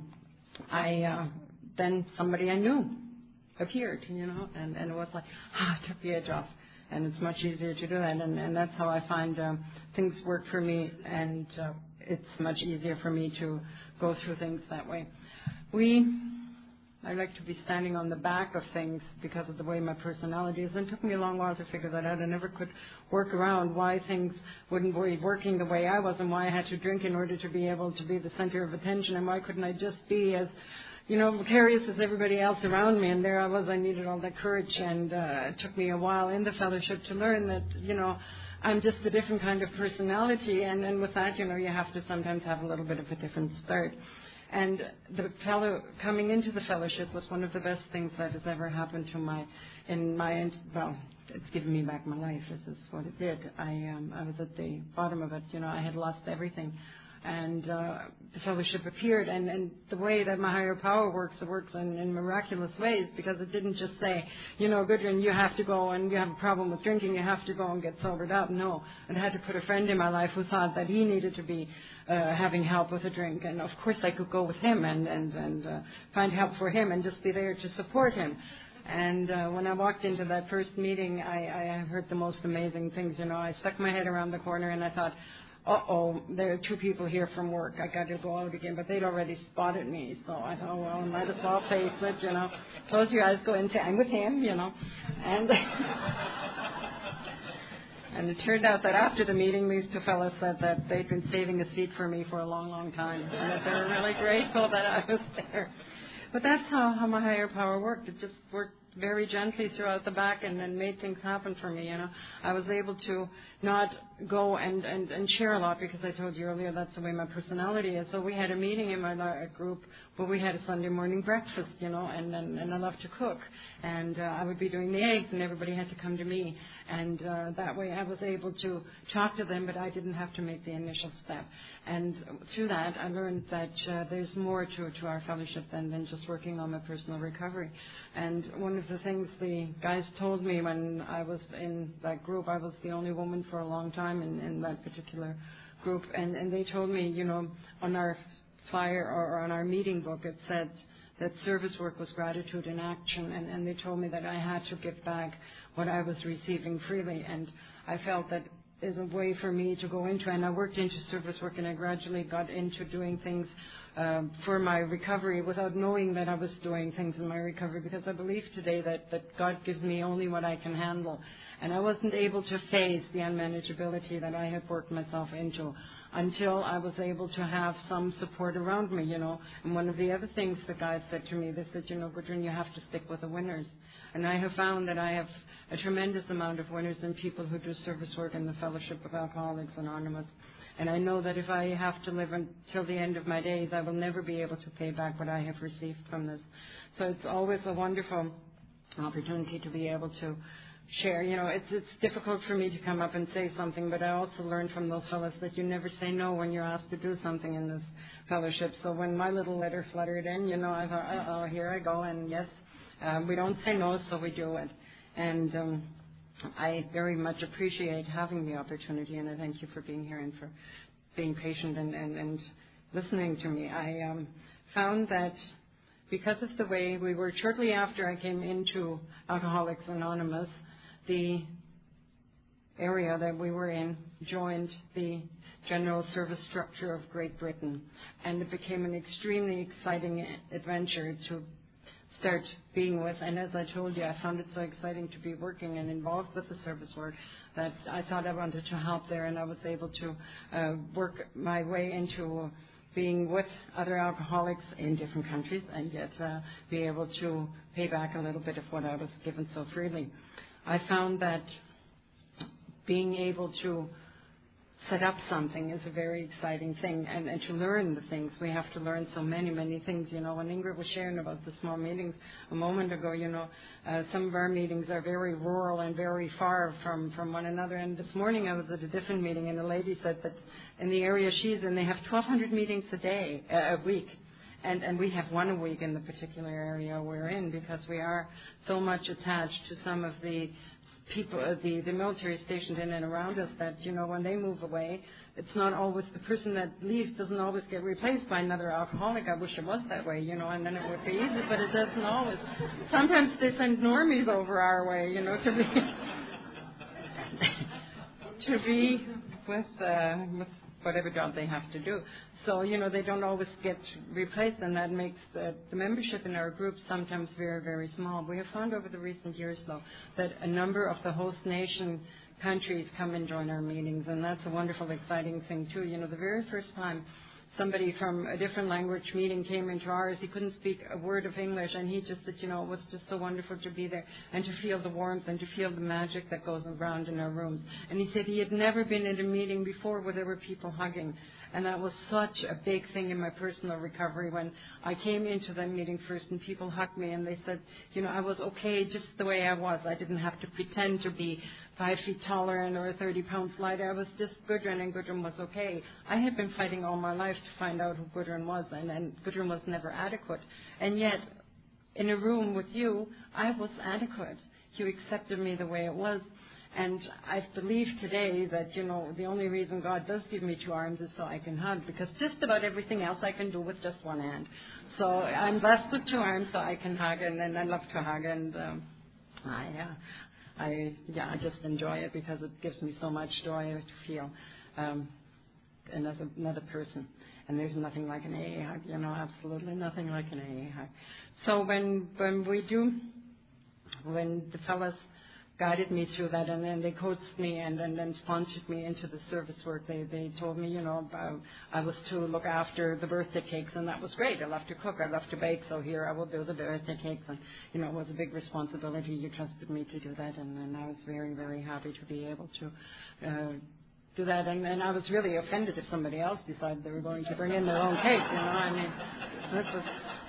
then somebody I knew appeared, and it was like, it took the edge off. And it's much easier to do that, and that's how I find things work for me, and it's much easier for me to go through things that way. I like to be standing on the back of things because of the way my personality is. And it took me a long while to figure that out. I never could work around why things wouldn't be working the way I was, and why I had to drink in order to be able to be the center of attention, and why couldn't I just be as vicarious as everybody else around me. And there I was. I needed all that courage, and it took me a while in the fellowship to learn that, I'm just a different kind of personality, and with that, you have to sometimes have a little bit of a different start. And the fellow coming into the fellowship was one of the best things that has ever happened to it's given me back my life. This is what it did. I was at the bottom of it. I had lost everything. And the fellowship appeared, and the way that my higher power works, it works in miraculous ways, because it didn't just say, Gudrun, you have to go, and you have a problem with drinking, you have to go and get sobered up. No, I had to put a friend in my life who thought that he needed to be having help with a drink, and of course I could go with him and find help for him and just be there to support him. And when I walked into that first meeting, I heard the most amazing things. I stuck my head around the corner, and I thought, there are two people here from work. I got to go out again. But they'd already spotted me. So I thought, I might as well face it, Close your eyes, go in, say, I'm with him, And and it turned out that after the meeting, these two fellows said that they'd been saving a seat for me for a long, long time. And that they were really grateful that I was there. But that's how my higher power worked. It just worked very gently throughout the back, and then made things happen for me. I was able to not go and share a lot, because I told you earlier that's the way my personality is. So we had a meeting in my group where we had a Sunday morning breakfast, and I love to cook, and I would be doing the eggs, and everybody had to come to me, and that way I was able to talk to them, but I didn't have to make the initial step. And through that, I learned that there's more to our fellowship than just working on my personal recovery. And one of the things the guys told me when I was in that group, I was the only woman for a long time in that particular group, and they told me, on our flyer or on our meeting book, it said that service work was gratitude in action, and they told me that I had to give back what I was receiving freely, and I felt that is a way for me to go into, and I worked into service work, and I gradually got into doing things for my recovery without knowing that I was doing things in my recovery, because I believe today that God gives me only what I can handle. And I wasn't able to face the unmanageability that I had worked myself into until I was able to have some support around me, And one of the other things the guys said to me, they said, Gudrun, you have to stick with the winners. And I have found that I have a tremendous amount of winners and people who do service work in the Fellowship of Alcoholics Anonymous. And I know that if I have to live until the end of my days, I will never be able to pay back what I have received from this. So it's always a wonderful opportunity to be able to share. It's difficult for me to come up and say something, but I also learned from those fellows that you never say no when you're asked to do something in this fellowship. So when my little letter fluttered in, I thought, oh, here I go. And yes, we don't say no, so we do it. And I very much appreciate having the opportunity, and I thank you for being here and for being patient and listening to me. I found that because of the way we were, shortly after I came into Alcoholics Anonymous, the area that we were in joined the general service structure of Great Britain, and it became an extremely exciting adventure to start being with. And as I told you, I found it so exciting to be working and involved with the service work that I thought I wanted to help there, and I was able to work my way into being with other alcoholics in different countries and yet be able to pay back a little bit of what I was given so freely. I found that being able to set up something is a very exciting thing, and to learn the things. We have to learn so many, many things. When Ingrid was sharing about the small meetings a moment ago, some of our meetings are very rural and very far from one another. And this morning I was at a different meeting, and a lady said that in the area she's in, they have 1,200 meetings a week. And we have one a week in the particular area we're in, because we are so much attached to some of the people, the military stationed in and around us, that, when they move away, it's not always the person that leaves doesn't always get replaced by another alcoholic. I wish it was that way, and then it would be easy, but it doesn't always. Sometimes they send normies over our way, to be with whatever job they have to do. So, they don't always get replaced, and that makes the membership in our group sometimes very, very small. We have found over the recent years, though, that a number of the host nation countries come and join our meetings, and that's a wonderful, exciting thing, too. The very first time somebody from a different language meeting came into ours, he couldn't speak a word of English, and he just said, it was just so wonderful to be there and to feel the warmth and to feel the magic that goes around in our rooms. And he said he had never been in a meeting before where there were people hugging. And that was such a big thing in my personal recovery when I came into that meeting first and people hugged me and they said, I was okay just the way I was. I didn't have to pretend to be 5 feet taller and or 30 pounds lighter. I was just Gudrun, and Gudrun was okay. I had been fighting all my life to find out who Gudrun was, and Gudrun was never adequate. And yet, in a room with you, I was adequate. You accepted me the way it was. And I believe today that, the only reason God does give me 2 arms is so I can hug, because just about everything else I can do with just one hand. So I'm blessed with 2 arms so I can hug, and I love to hug, and I just enjoy it because it gives me so much joy to feel another person. And there's nothing like an AA hug, absolutely nothing like an AA hug. So when the fellas guided me through that, and then they coached me and then sponsored me into the service work. They told me, I was to look after the birthday cakes, and that was great. I love to cook, I love to bake, so here I will do the birthday cakes. And, it was a big responsibility. You trusted me to do that, and I was very, very happy to be able to do that. And I was really offended if somebody else decided they were going to bring in their own cake, this was...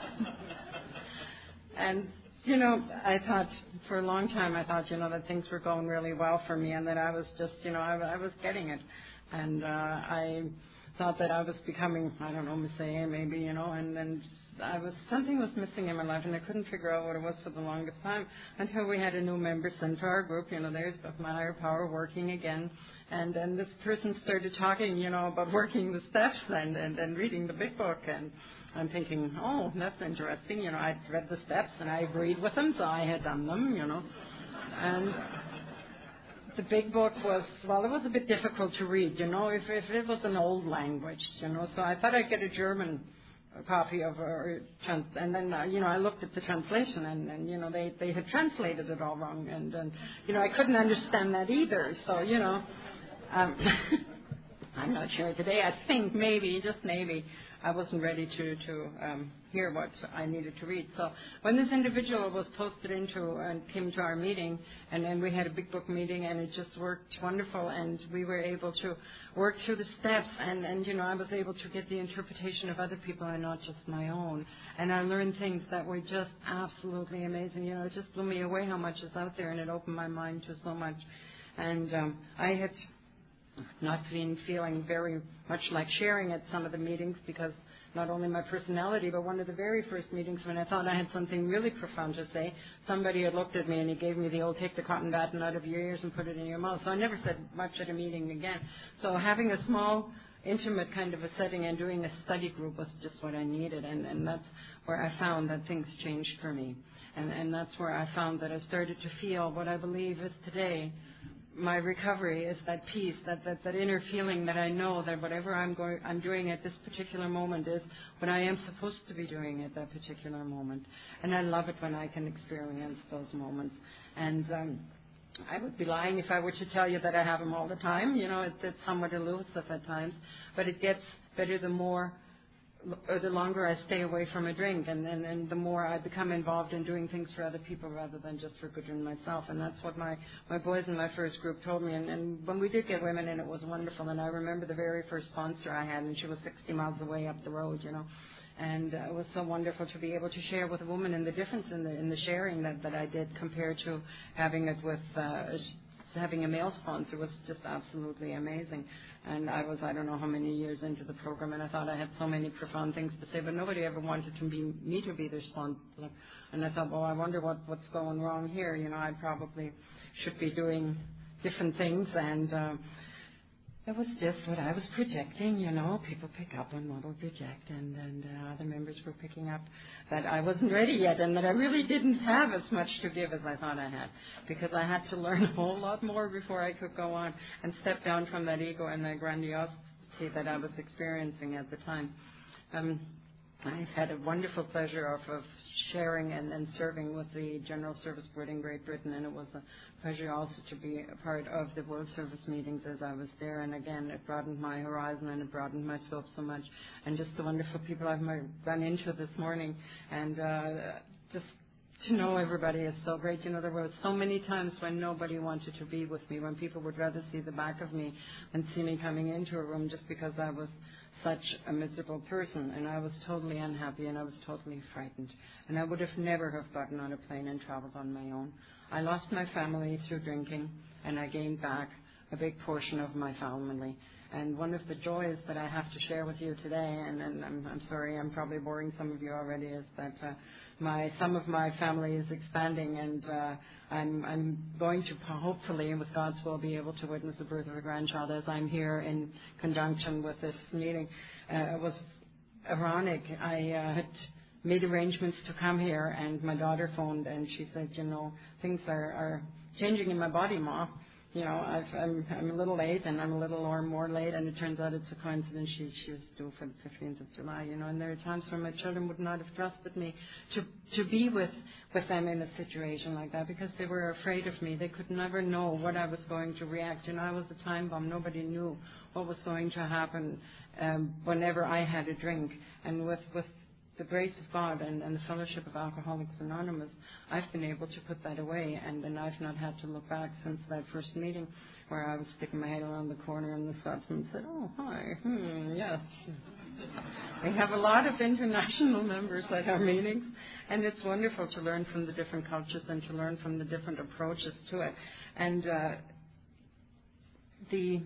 And I thought, for a long time, that things were going really well for me, and that I was just, I was getting it. And I thought that I was becoming, I don't know, Miss A maybe, you know, and then something was missing in my life, and I couldn't figure out what it was for the longest time until we had a new member sent to our group. You know, there's my higher power working again, and then this person started talking, you know, about working the steps and reading the big book, and I'm thinking, oh, that's interesting. You know, I'd read the steps and I agreed with them, so I had done them, you know, and the big book was, well, it was a bit difficult to read, you know, if it was an old language, you know, so I thought I'd get a German copy of and then you know, I looked at the translation, and you know, they had translated it all wrong, and you know, I couldn't understand that either, so you know, I'm not sure today. I think maybe, just maybe, I wasn't ready to hear what I needed to read. So when this individual was posted into and came to our meeting, and then we had a big book meeting, and it just worked wonderful, and we were able to work through the steps, and you know, I was able to get the interpretation of other people and not just my own. And I learned things that were just absolutely amazing. You know, it just blew me away how much is out there, and it opened my mind to so much. And I had not been feeling very much like sharing at some of the meetings, because not only my personality, but one of the very first meetings when I thought I had something really profound to say, somebody had looked at me and he gave me the old take the cotton batton out of your ears and put it in your mouth. So I never said much at a meeting again. So having a small, intimate kind of a setting and doing a study group was just what I needed, and that's where I found that things changed for me. And that's where I found that I started to feel what I believe is today my recovery, is that peace, that inner feeling that I know that whatever I'm doing at this particular moment is what I am supposed to be doing at that particular moment. And I love it when I can experience those moments. And I would be lying if I were to tell you that I have them all the time. You know, it's somewhat elusive at times, but it gets better the longer I stay away from a drink, and the more I become involved in doing things for other people rather than just for Gudrun and myself. And that's what my boys in my first group told me. And when we did get women in, it was wonderful. And I remember the very first sponsor I had, and she was 60 miles away up the road, you know. And it was so wonderful to be able to share with a woman, and the difference in the sharing that I did compared to having it with having a male sponsor was just absolutely amazing. And I don't know how many years into the program, and I thought I had so many profound things to say, but nobody ever wanted me to be their sponsor. And I thought, well, I wonder what's going wrong here. You know, I probably should be doing different things, and it was just what I was projecting, you know. People pick up on what we project, and other members were picking up that I wasn't ready yet, and that I really didn't have as much to give as I thought I had, because I had to learn a whole lot more before I could go on and step down from that ego and that grandiosity that I was experiencing at the time. I've had a wonderful pleasure of sharing and serving with the General Service Board in Great Britain, and it was a pleasure also to be a part of the World Service meetings as I was there. And again, it broadened my horizon and it broadened my scope so much. And just the wonderful people I've run into this morning, and just to know everybody is so great. You know, there were so many times when nobody wanted to be with me, when people would rather see the back of me than see me coming into a room, just because I was such a miserable person, and I was totally unhappy, and I was totally frightened, and I would have never have gotten on a plane and traveled on my own. I lost my family through drinking, and I gained back a big portion of my family. And one of the joys that I have to share with you today, and I'm sorry, I'm probably boring some of you already, is that some of my family is expanding, and I'm going to hopefully, with God's will, be able to witness the birth of a grandchild as I'm here in conjunction with this meeting. It was ironic. I had made arrangements to come here, and my daughter phoned, and she said, you know, things are changing in my body, Ma. You know, I'm a little late, and I'm a little or more late, and it turns out it's a coincidence. She was due for the 15th of July, you know, and there are times when my children would not have trusted me to be with them in a situation like that, because they were afraid of me. They could never know what I was going to react. You know, I was a time bomb. Nobody knew what was going to happen whenever I had a drink. And with the grace of God and the fellowship of Alcoholics Anonymous, I've been able to put that away, and I've not had to look back since that first meeting where I was sticking my head around the corner and the Scotsman said, oh, hi, yes. We have a lot of international members at our meetings, and it's wonderful to learn from the different cultures and to learn from the different approaches to it. And the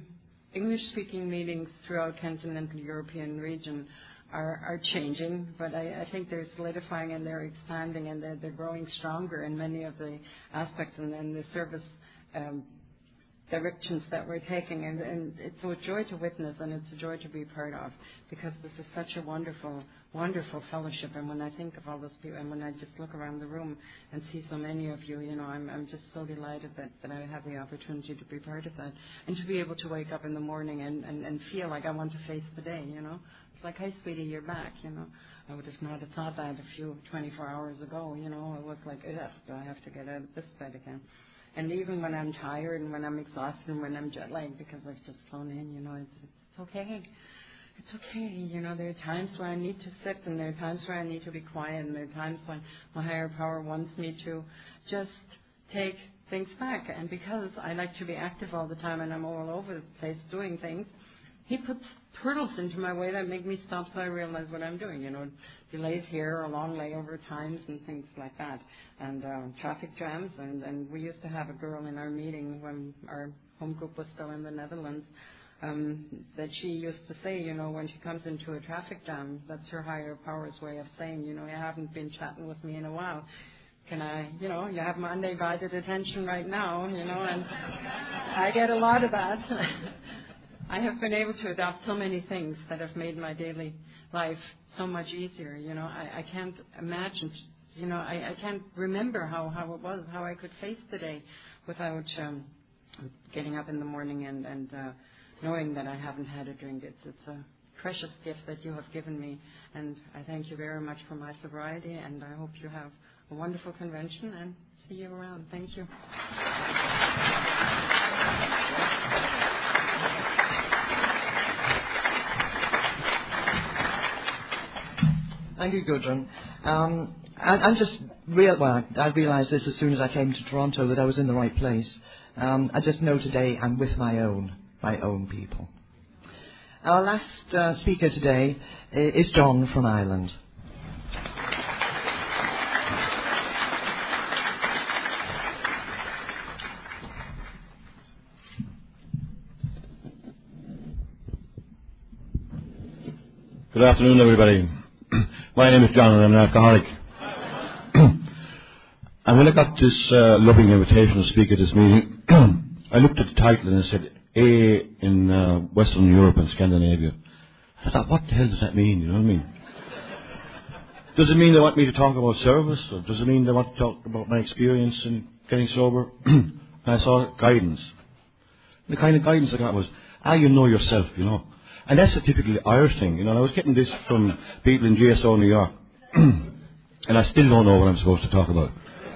English-speaking meetings throughout Kenton and the European region are changing, but I think they're solidifying and they're expanding and they're growing stronger in many of the aspects and the service directions that we're taking. And it's a joy to witness and it's a joy to be part of, because this is such a wonderful, wonderful fellowship. And when I think of all those people and when I just look around the room and see so many of you, I'm just so delighted that I have the opportunity to be part of that and to be able to wake up in the morning and feel like I want to face the day, It's like, hey, sweetie, you're back, I would have not have thought that a few 24 hours ago, I was like, do I have to get out of this bed again? And even when I'm tired and when I'm exhausted and when I'm jet lagged because I've just flown in, it's okay. It's okay. There are times where I need to sit and there are times where I need to be quiet and there are times when my higher power wants me to just take things back. And because I like to be active all the time and I'm all over the place doing things, he puts hurdles into my way that make me stop so I realize what I'm doing, delays here or long layover times and things like that. And traffic jams. And we used to have a girl in our meeting when our home group was still in the Netherlands that she used to say, when she comes into a traffic jam, that's her higher power's way of saying, you haven't been chatting with me in a while. Can I, you have my undivided attention right now, and I get a lot of that. I have been able to adopt so many things that have made my daily life so much easier. I can't imagine, I can't remember how it was, how I could face the day without getting up in the morning and knowing that I haven't had a drink. It's a precious gift that you have given me, and I thank you very much for my sobriety, and I hope you have a wonderful convention and see you around. Thank you. Thank you, Gudrun. I realised this as soon as I came to Toronto that I was in the right place. I just know today I'm with my own people. Our last speaker today is John from Ireland. Good afternoon, everybody. My name is John and I'm an alcoholic. And when I got this loving invitation to speak at this meeting, I looked at the title and it said A in Western Europe and Scandinavia. I thought, what the hell does that mean? You know what I mean? Does it mean they want me to talk about service? Or does it mean they want to talk about my experience in getting sober? And I saw guidance. The kind of guidance I got was, you know yourself, And that's a typically Irish thing, I was getting this from people in GSO New York. And I still don't know what I'm supposed to talk about.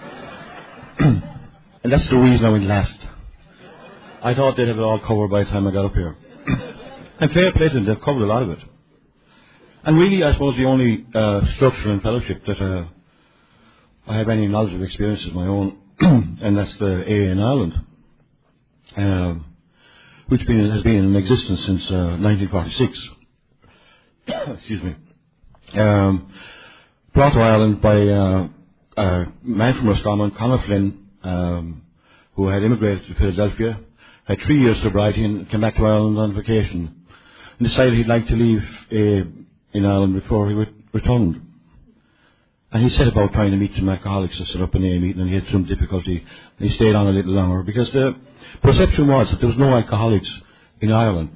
And that's the reason I went last. I thought they'd have it all covered by the time I got up here. And fair play to them, they've covered a lot of it. And really, I suppose the only structure and fellowship that I have any knowledge of experience is my own, and that's the AA in Ireland, which has been in existence since 1946. Excuse me. Brought to Ireland by a man from Roscommon, Conor Flynn, who had immigrated to Philadelphia, had 3 years sobriety and came back to Ireland on vacation, and decided he'd like to leave in Ireland before he returned. And he set about trying to meet some alcoholics to set up an AA meeting, and he had some difficulty. And he stayed on a little longer because the perception was that there was no alcoholics in Ireland,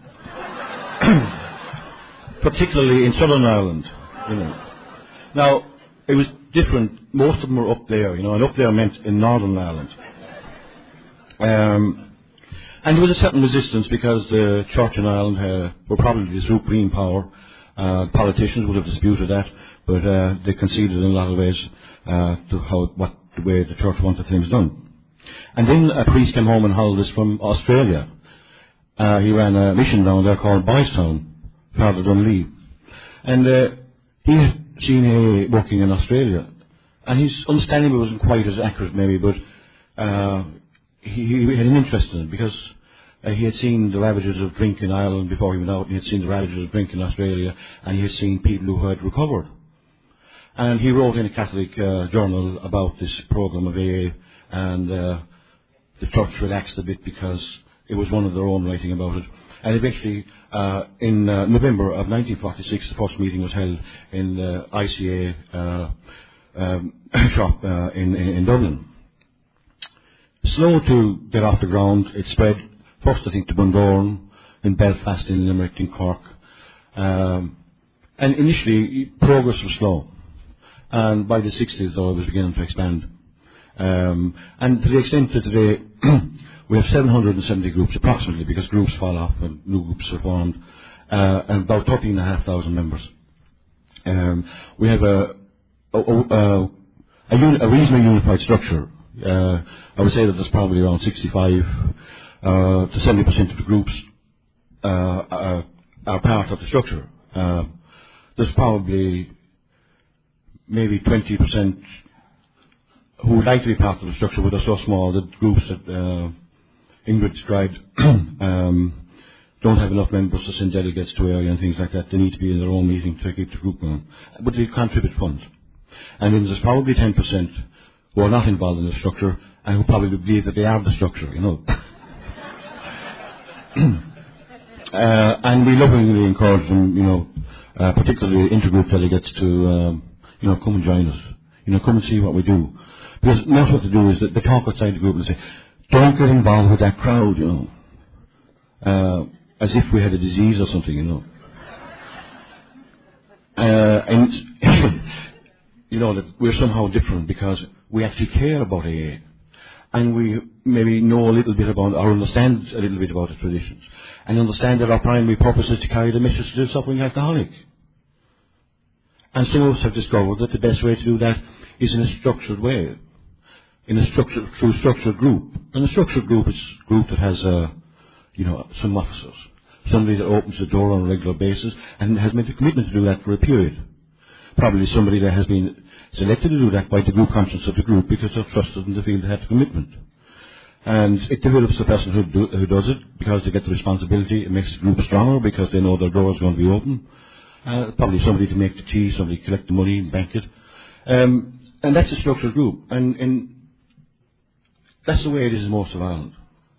particularly in Southern Ireland. Now, it was different. Most of them were up there, and up there meant in Northern Ireland. And there was a certain resistance because the church in Ireland were probably the supreme power. Politicians would have disputed that, but they conceded in a lot of ways to the way the church wanted things done. And then a priest came home and hauled us from Australia. He ran a mission down there called Boys Town, Father Dunlea. And he had seen AA working in Australia. And his understanding wasn't quite as accurate maybe, but he had an interest in it because he had seen the ravages of drink in Ireland before he went out. He had seen the ravages of drink in Australia, and he had seen people who had recovered. And he wrote in a Catholic journal about this program of AA, and the church relaxed a bit because it was one of their own writing about it. And eventually, in November of 1946, the first meeting was held in the ICA shop in Dublin. Slow to get off the ground, it spread first, I think, to Bundoran, in Belfast, in Limerick, in Cork. And initially, progress was slow. And by the 60s, though, it was beginning to expand. And to the extent that today, we have 770 groups, approximately, because groups fall off and new groups are formed, and about 13,500 members. We have a reasonably unified structure. I would say that there's probably around 65 to 70% of the groups are part of the structure. There's probably maybe 20% who would like to be part of the structure, but are so small that groups that Ingrid described don't have enough members to send delegates to area and things like that. They need to be in their own meeting to keep the group going. But they contribute funds. And then there's probably 10% who are not involved in the structure and who probably believe that they are the structure, you know. And we lovingly encourage them, you know, particularly intergroup delegates to, you know, come and join us. You know, come and see what we do. Because most what they do is that they talk outside the group and say, don't get involved with that crowd, you know. As if we had a disease or something, you know. And, you know, that we're somehow different because we actually care about AA. And we maybe know a little bit about, or understand a little bit about the traditions. And understand that our primary purpose is to carry the message to the suffering alcoholic. And some of us have discovered that the best way to do that is in a structured way. Through a structured group. And a structured group is a group that has, you know, some officers. Somebody that opens the door on a regular basis and has made a commitment to do that for a period. Probably somebody that has been selected to do that by the group conscience of the group because they're trusted and they feel they have the commitment. And it develops the person who does it because they get the responsibility. It makes the group stronger because they know their door is going to be open. Probably somebody to make the tea, somebody to collect the money and bank it. And that's a structured group. And that's the way it is in most of Ireland.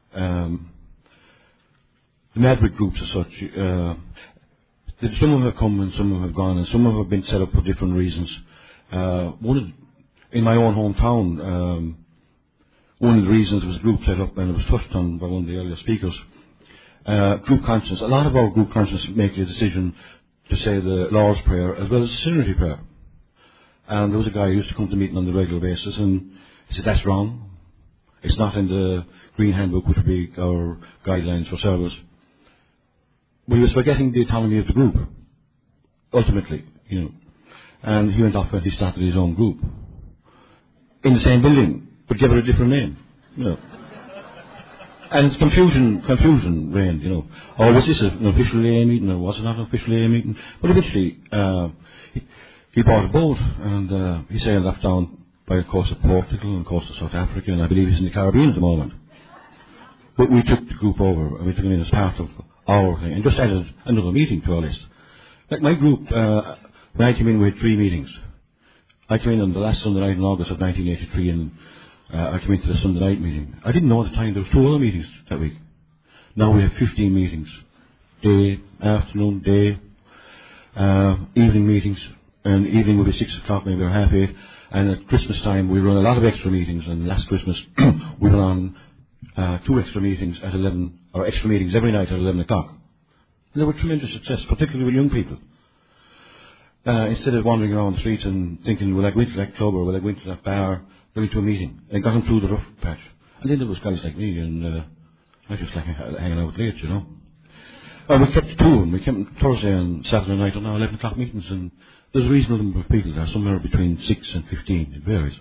The Maverick groups as such, some of them have come and some of them have gone, and some of them have been set up for different reasons. In my own hometown, one of the reasons was a group set up, and it was touched on by one of the earlier speakers. Group conscience. A lot of our group conscience make a decision to say the Lord's Prayer as well as the Synergy Prayer. And there was a guy who used to come to meeting on a regular basis, and he said, that's wrong. It's not in the Green Handbook, which would be our guidelines for service. But he was forgetting the autonomy of the group, ultimately, you know. And he went off and he started his own group. In the same building, but gave it a different name, you know. And confusion reigned, you know. Or was this an official AA meeting, or was it not an official AA meeting? But eventually, he bought a boat, and he sailed off down by the coast of Portugal and the coast of South Africa, and I believe he's in the Caribbean at the moment. But we took the group over, and we took him in as part of our thing, and just added another meeting to our list. Like my group, when I came in, we had 3 meetings. I came in on the last Sunday night in August of 1983, and I came into the Sunday night meeting. I didn't know at the time there was 2 other meetings that week. Now we have 15 meetings. Day, afternoon, day, evening meetings, and evening will be 6 o'clock, maybe or 7:30. And at Christmas time, we run a lot of extra meetings, and last Christmas, we ran on 2 extra meetings at 11, or extra meetings every night at 11 o'clock. And they were tremendous success, particularly with young people. Instead of wandering around the streets and thinking, will I go into that club, or will I go into that bar, they went to a meeting, and got them through the rough patch. And then there was guys like me, and I just like hanging out late, you know. Well, we kept 2, and we kept Thursday and Saturday night on our 11 o'clock meetings, and there's a reasonable number of people there, somewhere between 6 and 15, it varies.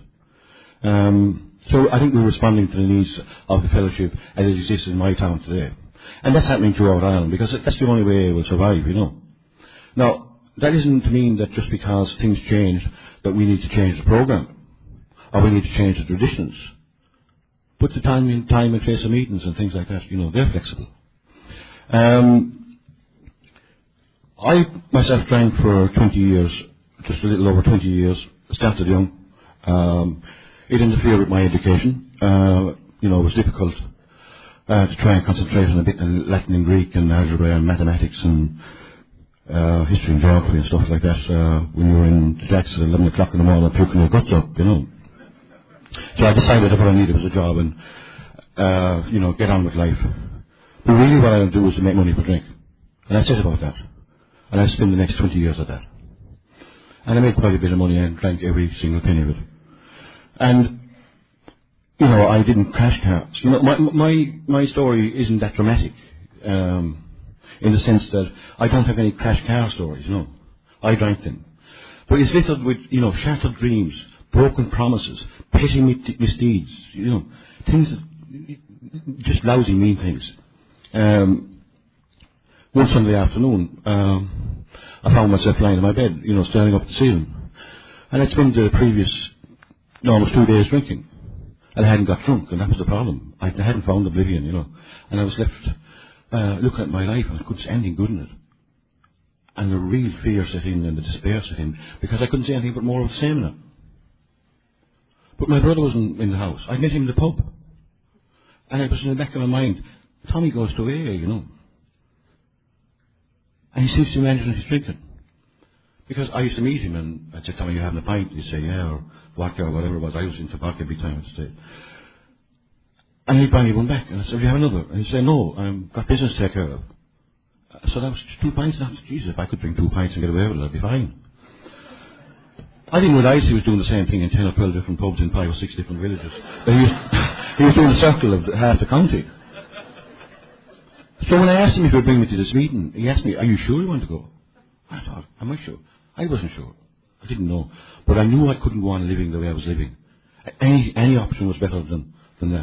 So I think we're responding to the needs of the fellowship as it exists in my town today. And that's happening throughout Ireland, because that's the only way it will survive, you know. Now, that isn't to mean that just because things change, that we need to change the program, or we need to change the traditions. But the time and place of meetings and things like that, you know, they're flexible. I myself drank for 20 years, just a little over 20 years, started young. It interfered with my education. You know, it was difficult. to try and concentrate on a bit of Latin and Greek and algebra and mathematics and history and geography and stuff like that when you were in the jacks at 11 o'clock in the morning puking your guts up, you know. So I decided that what I needed was a job and, get on with life. But really what I'll do is to make money for drink. And I set about that. And I spent the next 20 years at that. And I made quite a bit of money and drank every single penny of it. And, I didn't crash cars. My story isn't that dramatic. In the sense that I don't have any crash car stories, I drank them. But it's littered with, shattered dreams, broken promises, petty misdeeds, things that, just lousy, mean things. One Sunday afternoon, I found myself lying in my bed, staring up at the ceiling. And I'd spent the previous, almost 2 days drinking. And I hadn't got drunk, and that was the problem. I hadn't found oblivion, And I was left looking at my life, and I couldn't see anything good in it. And the real fear set in, and the despair set in, because I couldn't see anything but more of the same in it. But my brother wasn't in the house. I met him in the pub. And it was in the back of my mind, Tommy goes to AA, And he seems to be managing his drinking. Because I used to meet him, and I'd say, Tommy, you having a pint? He'd say, yeah, or vodka, or whatever it was. I was into vodka every time I'd stay. And he'd buy me one back, and I said, do you have another? And he'd say, no, I've got business to take care of. So that was just 2 pints, and I said, Jesus, if I could drink 2 pints and get away with it, I'd be fine. I didn't realise he was doing the same thing in 10 or 12 different pubs in 5 or 6 different villages. But he was doing the circle of half the county. So when I asked him if he would bring me to this meeting, he asked me, are you sure you want to go? I thought, am I sure? I wasn't sure. I didn't know. But I knew I couldn't go on living the way I was living. Any option was better than that.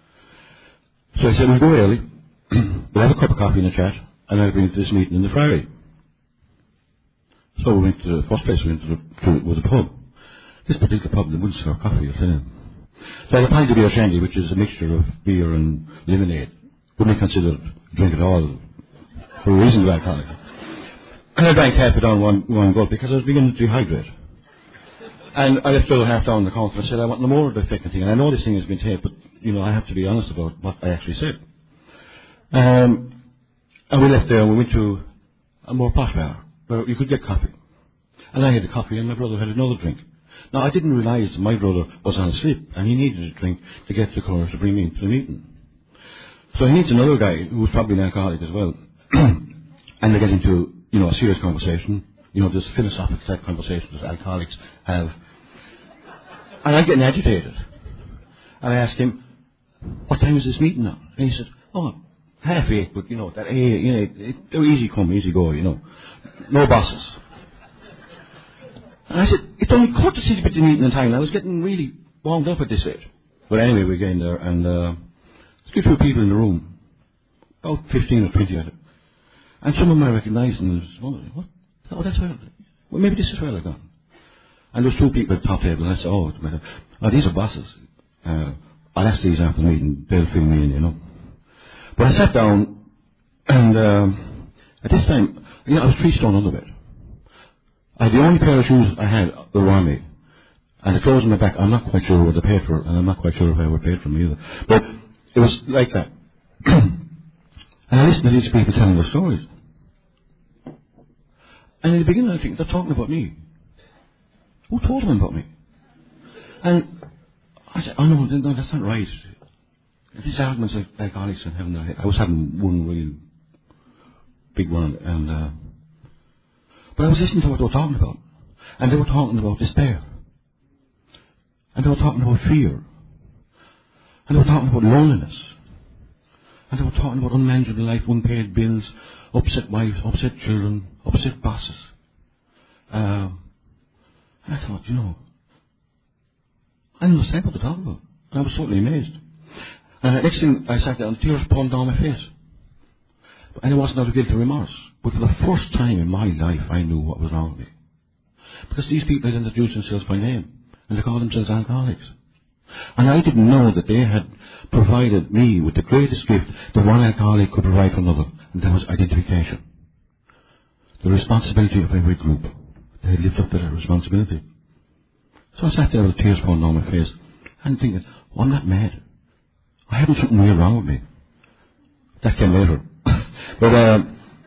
So I said, we'll go early. We'll have a cup of coffee and a chat, and I'll bring you to this meeting in the Friary. So we went to the first place we went to was a pub. This particular pub, they wouldn't serve coffee, I'll tell you. So I had a pint of beer shandy, which is a mixture of beer and lemonade. Wouldn't be considered a drink at all for a reasonable alcoholic. And I drank half it down one gulp because I was beginning to dehydrate. And I left the other half down the counter and I said, I want no more of the fucking thing. And I know this thing has been taped, but, I have to be honest about what I actually said. And we left there and we went to a more posh bar where you could get coffee. And I had a coffee and my brother had another drink. Now, I didn't realise that my brother was on a slip and he needed a drink to get the courage to bring me into the meeting. So he meets another guy who was probably an alcoholic as well. And they get into, a serious conversation. This philosophical type conversation that alcoholics have. And I'm getting agitated. And I asked him, what time is this meeting now? And he said, 8:30, but that, they're easy come, easy go, No bosses. And I said, it's only courtesy to be at the meeting in time. And I was getting really wound up at this stage. But anyway, we get in there and there's a few people in the room. About 15 or 20 of them. And some of them I recognised and I was wondering, what? Oh, that's where, well, maybe this is where I've gone. And there's 2 people at the top table and I said, these are bosses. I'll ask these after the meeting, they'll fill me in, But I sat down and at this time, I was 3 stone underweight. The only pair of shoes I had were on me. And the clothes on my back, I'm not quite sure what they paid for, and I'm not quite sure if I were paid for them either. But it was like that. And I listened to these people telling their stories. And in the beginning I think, they're talking about me. Who told them about me? And I said, no, that's not right. These arguments like alcoholics and having their head. I was having one real big one, and but I was listening to what they were talking about. And they were talking about despair. And they were talking about fear. And they were talking about loneliness. And they were talking about unmanageable life, unpaid bills, upset wives, upset children, upset bosses. And I thought, I understand what they're talking about. And I was totally amazed. Next thing, I sat down, tears pouring down my face. And it wasn't out of guilt or remorse. But for the first time in my life, I knew what was wrong with me. Because these people had introduced themselves by name. And they called themselves alcoholics. And I didn't know that they had provided me with the greatest gift that one alcoholic could provide for another. And that was identification. The responsibility of every group. They had lived up to that responsibility. So I sat there with tears pouring down my face. And thinking, I'm not mad. I haven't something real wrong with me. That came later. But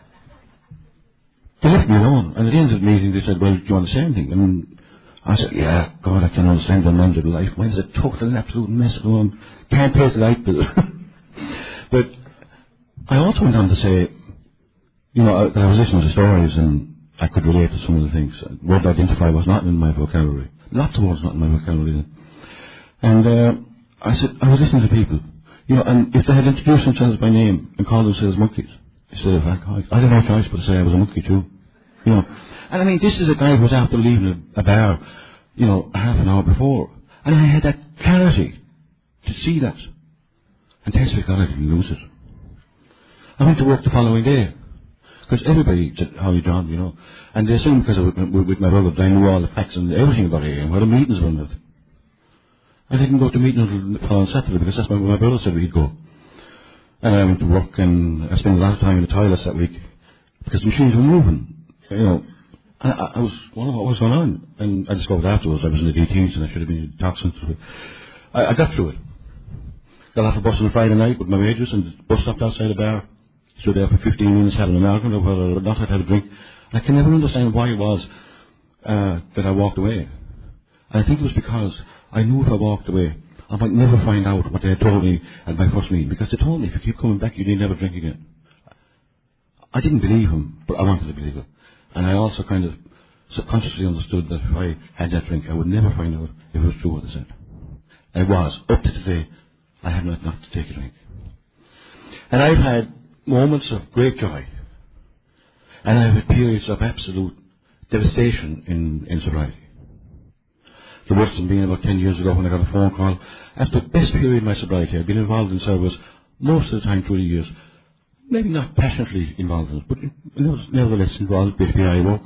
they left me alone. And at the end of the meeting, they said, well, do you want to say anything? And I said, yeah, God, I can understand the man's life. Mine's a total and absolute mess at home. Can't pay the light bill. But I also went on to say, that I was listening to stories and I could relate to some of the things. The word identify was not in my vocabulary. Lots of words not in my vocabulary then. And I said, I was listening to people, and if they had introduced themselves by name and called themselves monkeys instead of alcoholics, I had no choice but to say I was a monkey too. And I mean, this is a guy who was after leaving a bar, a half an hour before. And I had that clarity to see that. And thanks to God I didn't lose it. I went to work the following day. Because everybody said, how are you, John, And they assumed because I was with my brother that I knew all the facts and everything about AA and where the meetings were and everything. I didn't go to meeting until on Saturday because that's when my brother said we'd go. And I went to work and I spent a lot of time in the toilets that week because the machines were moving, And I was wondering what was going on. And I discovered afterwards I was in the DTs and I should have been in the toxins. I got through it. Got off a bus on Friday night with my wages and the bus stopped outside the bar. Stood there for 15 minutes having an argument over whether or not I'd have a drink. I can never understand why it was that I walked away. And I think it was because I knew if I walked away, I might never find out what they had told me at my first meeting. Because they told me if you keep coming back, you need never drink again. I didn't believe him, but I wanted to believe it. And I also kind of subconsciously understood that if I had that drink, I would never find out if it was true what they said. And it was. Up to today, I have not to take a drink. And I've had moments of great joy. And I've had periods of absolute devastation in sobriety. The worst of them being about 10 years ago when I got a phone call. After the best period of my sobriety, I've been involved in service most of the time through the years. Maybe not passionately involved in it, but nevertheless involved with PI work,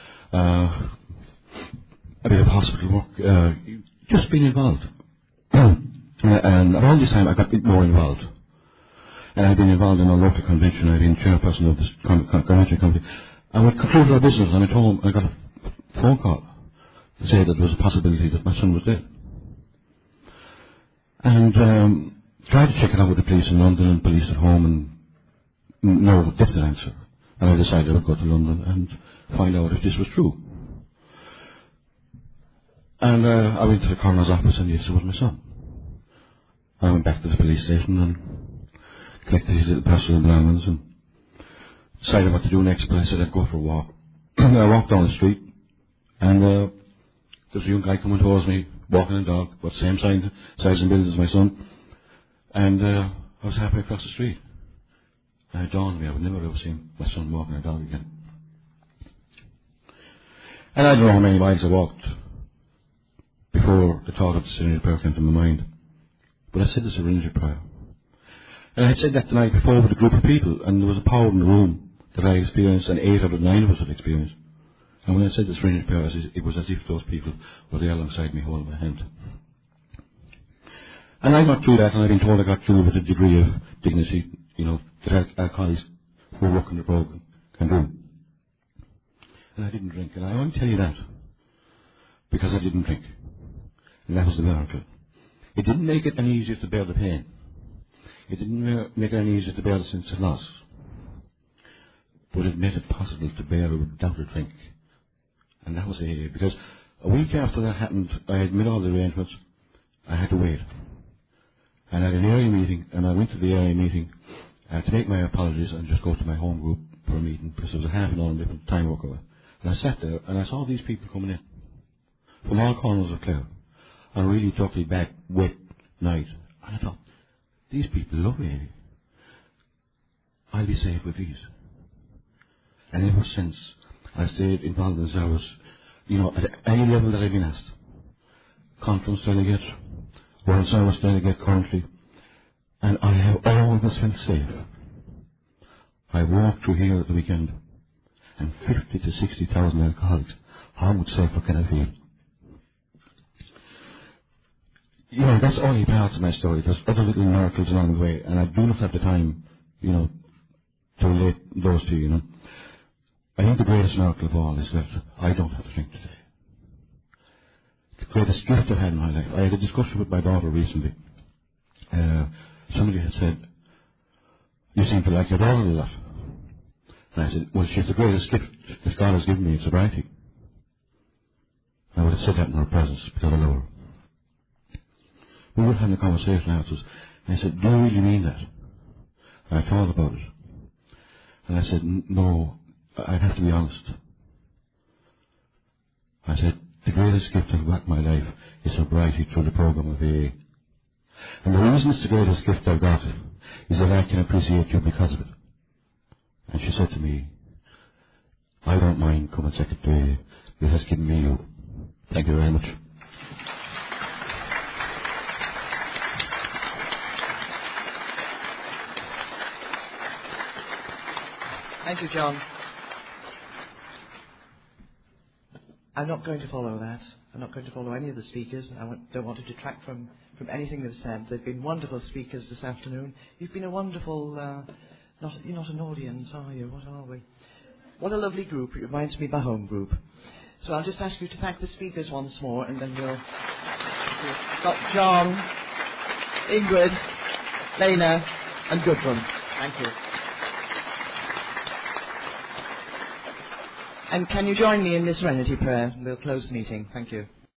a bit of hospital work, just being involved. And around this time I got a bit more involved. And I've been involved in a local convention. I've been chairperson of this convention committee. And we concluded our business and I told him I got a phone call to say that there was a possibility that my son was dead. And tried to check it out with the police in London and police at home and no definite answer. And I decided I would go to London and find out if this was true. And I went to the coroner's office and yes, it was my son. I went back to the police station and collected his little personal belongings and decided what to do next, but I said I'd go for a walk. And I walked down the street and there was a young guy coming towards me, walking a dog, about the same size and build as my son. And I was halfway across the street. And it dawned on me I would never ever see my son walking a dog again. And I don't know how many miles I walked before the thought of the serenity prayer came to my mind. But I said the serenity prayer. And I had said that the night before with a group of people, and there was a power in the room that I experienced, and 8 out of 9 of us had experienced. And when I said the serenity prayer, it was as if those people were there alongside me holding my hand. And I got through that, and I've been told I got through with a degree of dignity, that alcoholics who work in the program can do. And I didn't drink, and I only tell you that because I didn't drink. And that was the miracle. It didn't make it any easier to bear the pain. It didn't make it any easier to bear the sense of loss. But it made it possible to bear it without a drink. And that was AA. Because a week after that happened, I had made all the arrangements. I had to wait. And I had an area meeting, and I went to the area meeting to make my apologies and just go to my home group for a meeting, because it was a half an hour different time work away. And I sat there, and I saw these people coming in from all corners of Clare, on a really dirty, back, wet night. And I thought, these people love me. I'll be safe with these. And ever since, I stayed involved in service, at any level that I've been asked. Conference delegate, World Service delegate currently, and I have always felt safe. I walked through here at the weekend, and 50 to 60,000 alcoholics. How much safer can I feel? That's only part of my story. There's other little miracles along the way, and I do not have the time, to relate those to you, I think the greatest miracle of all is that I don't have to drink today. The greatest gift I've had in my life. I had a discussion with my daughter recently. Somebody had said, you seem to like your daughter a lot. And I said, well, she's the greatest gift that God has given me in sobriety. I would have said that in her presence because I love her. We were having a conversation afterwards, and I said, do you really mean that? And I thought about it. And I said, no, I'd have to be honest. I said, the greatest gift I've got in my life is sobriety through the program of AA. And the reason it's the greatest gift I've got is that I can appreciate you because of it. And she said to me, I don't mind coming second to AA. It has given me you. Thank you very much. Thank you, John. I'm not going to follow that. I'm not going to follow any of the speakers. I don't want to detract from anything they've said. They've been wonderful speakers this afternoon. You've been a wonderful... you're not an audience, are you? What are we? What a lovely group. It reminds me of my home group. So I'll just ask you to thank the speakers once more, and then we'll... got John, Ingrid, Lena, and Gudrun. Thank you. And can you join me in this serenity prayer? We'll close the meeting. Thank you.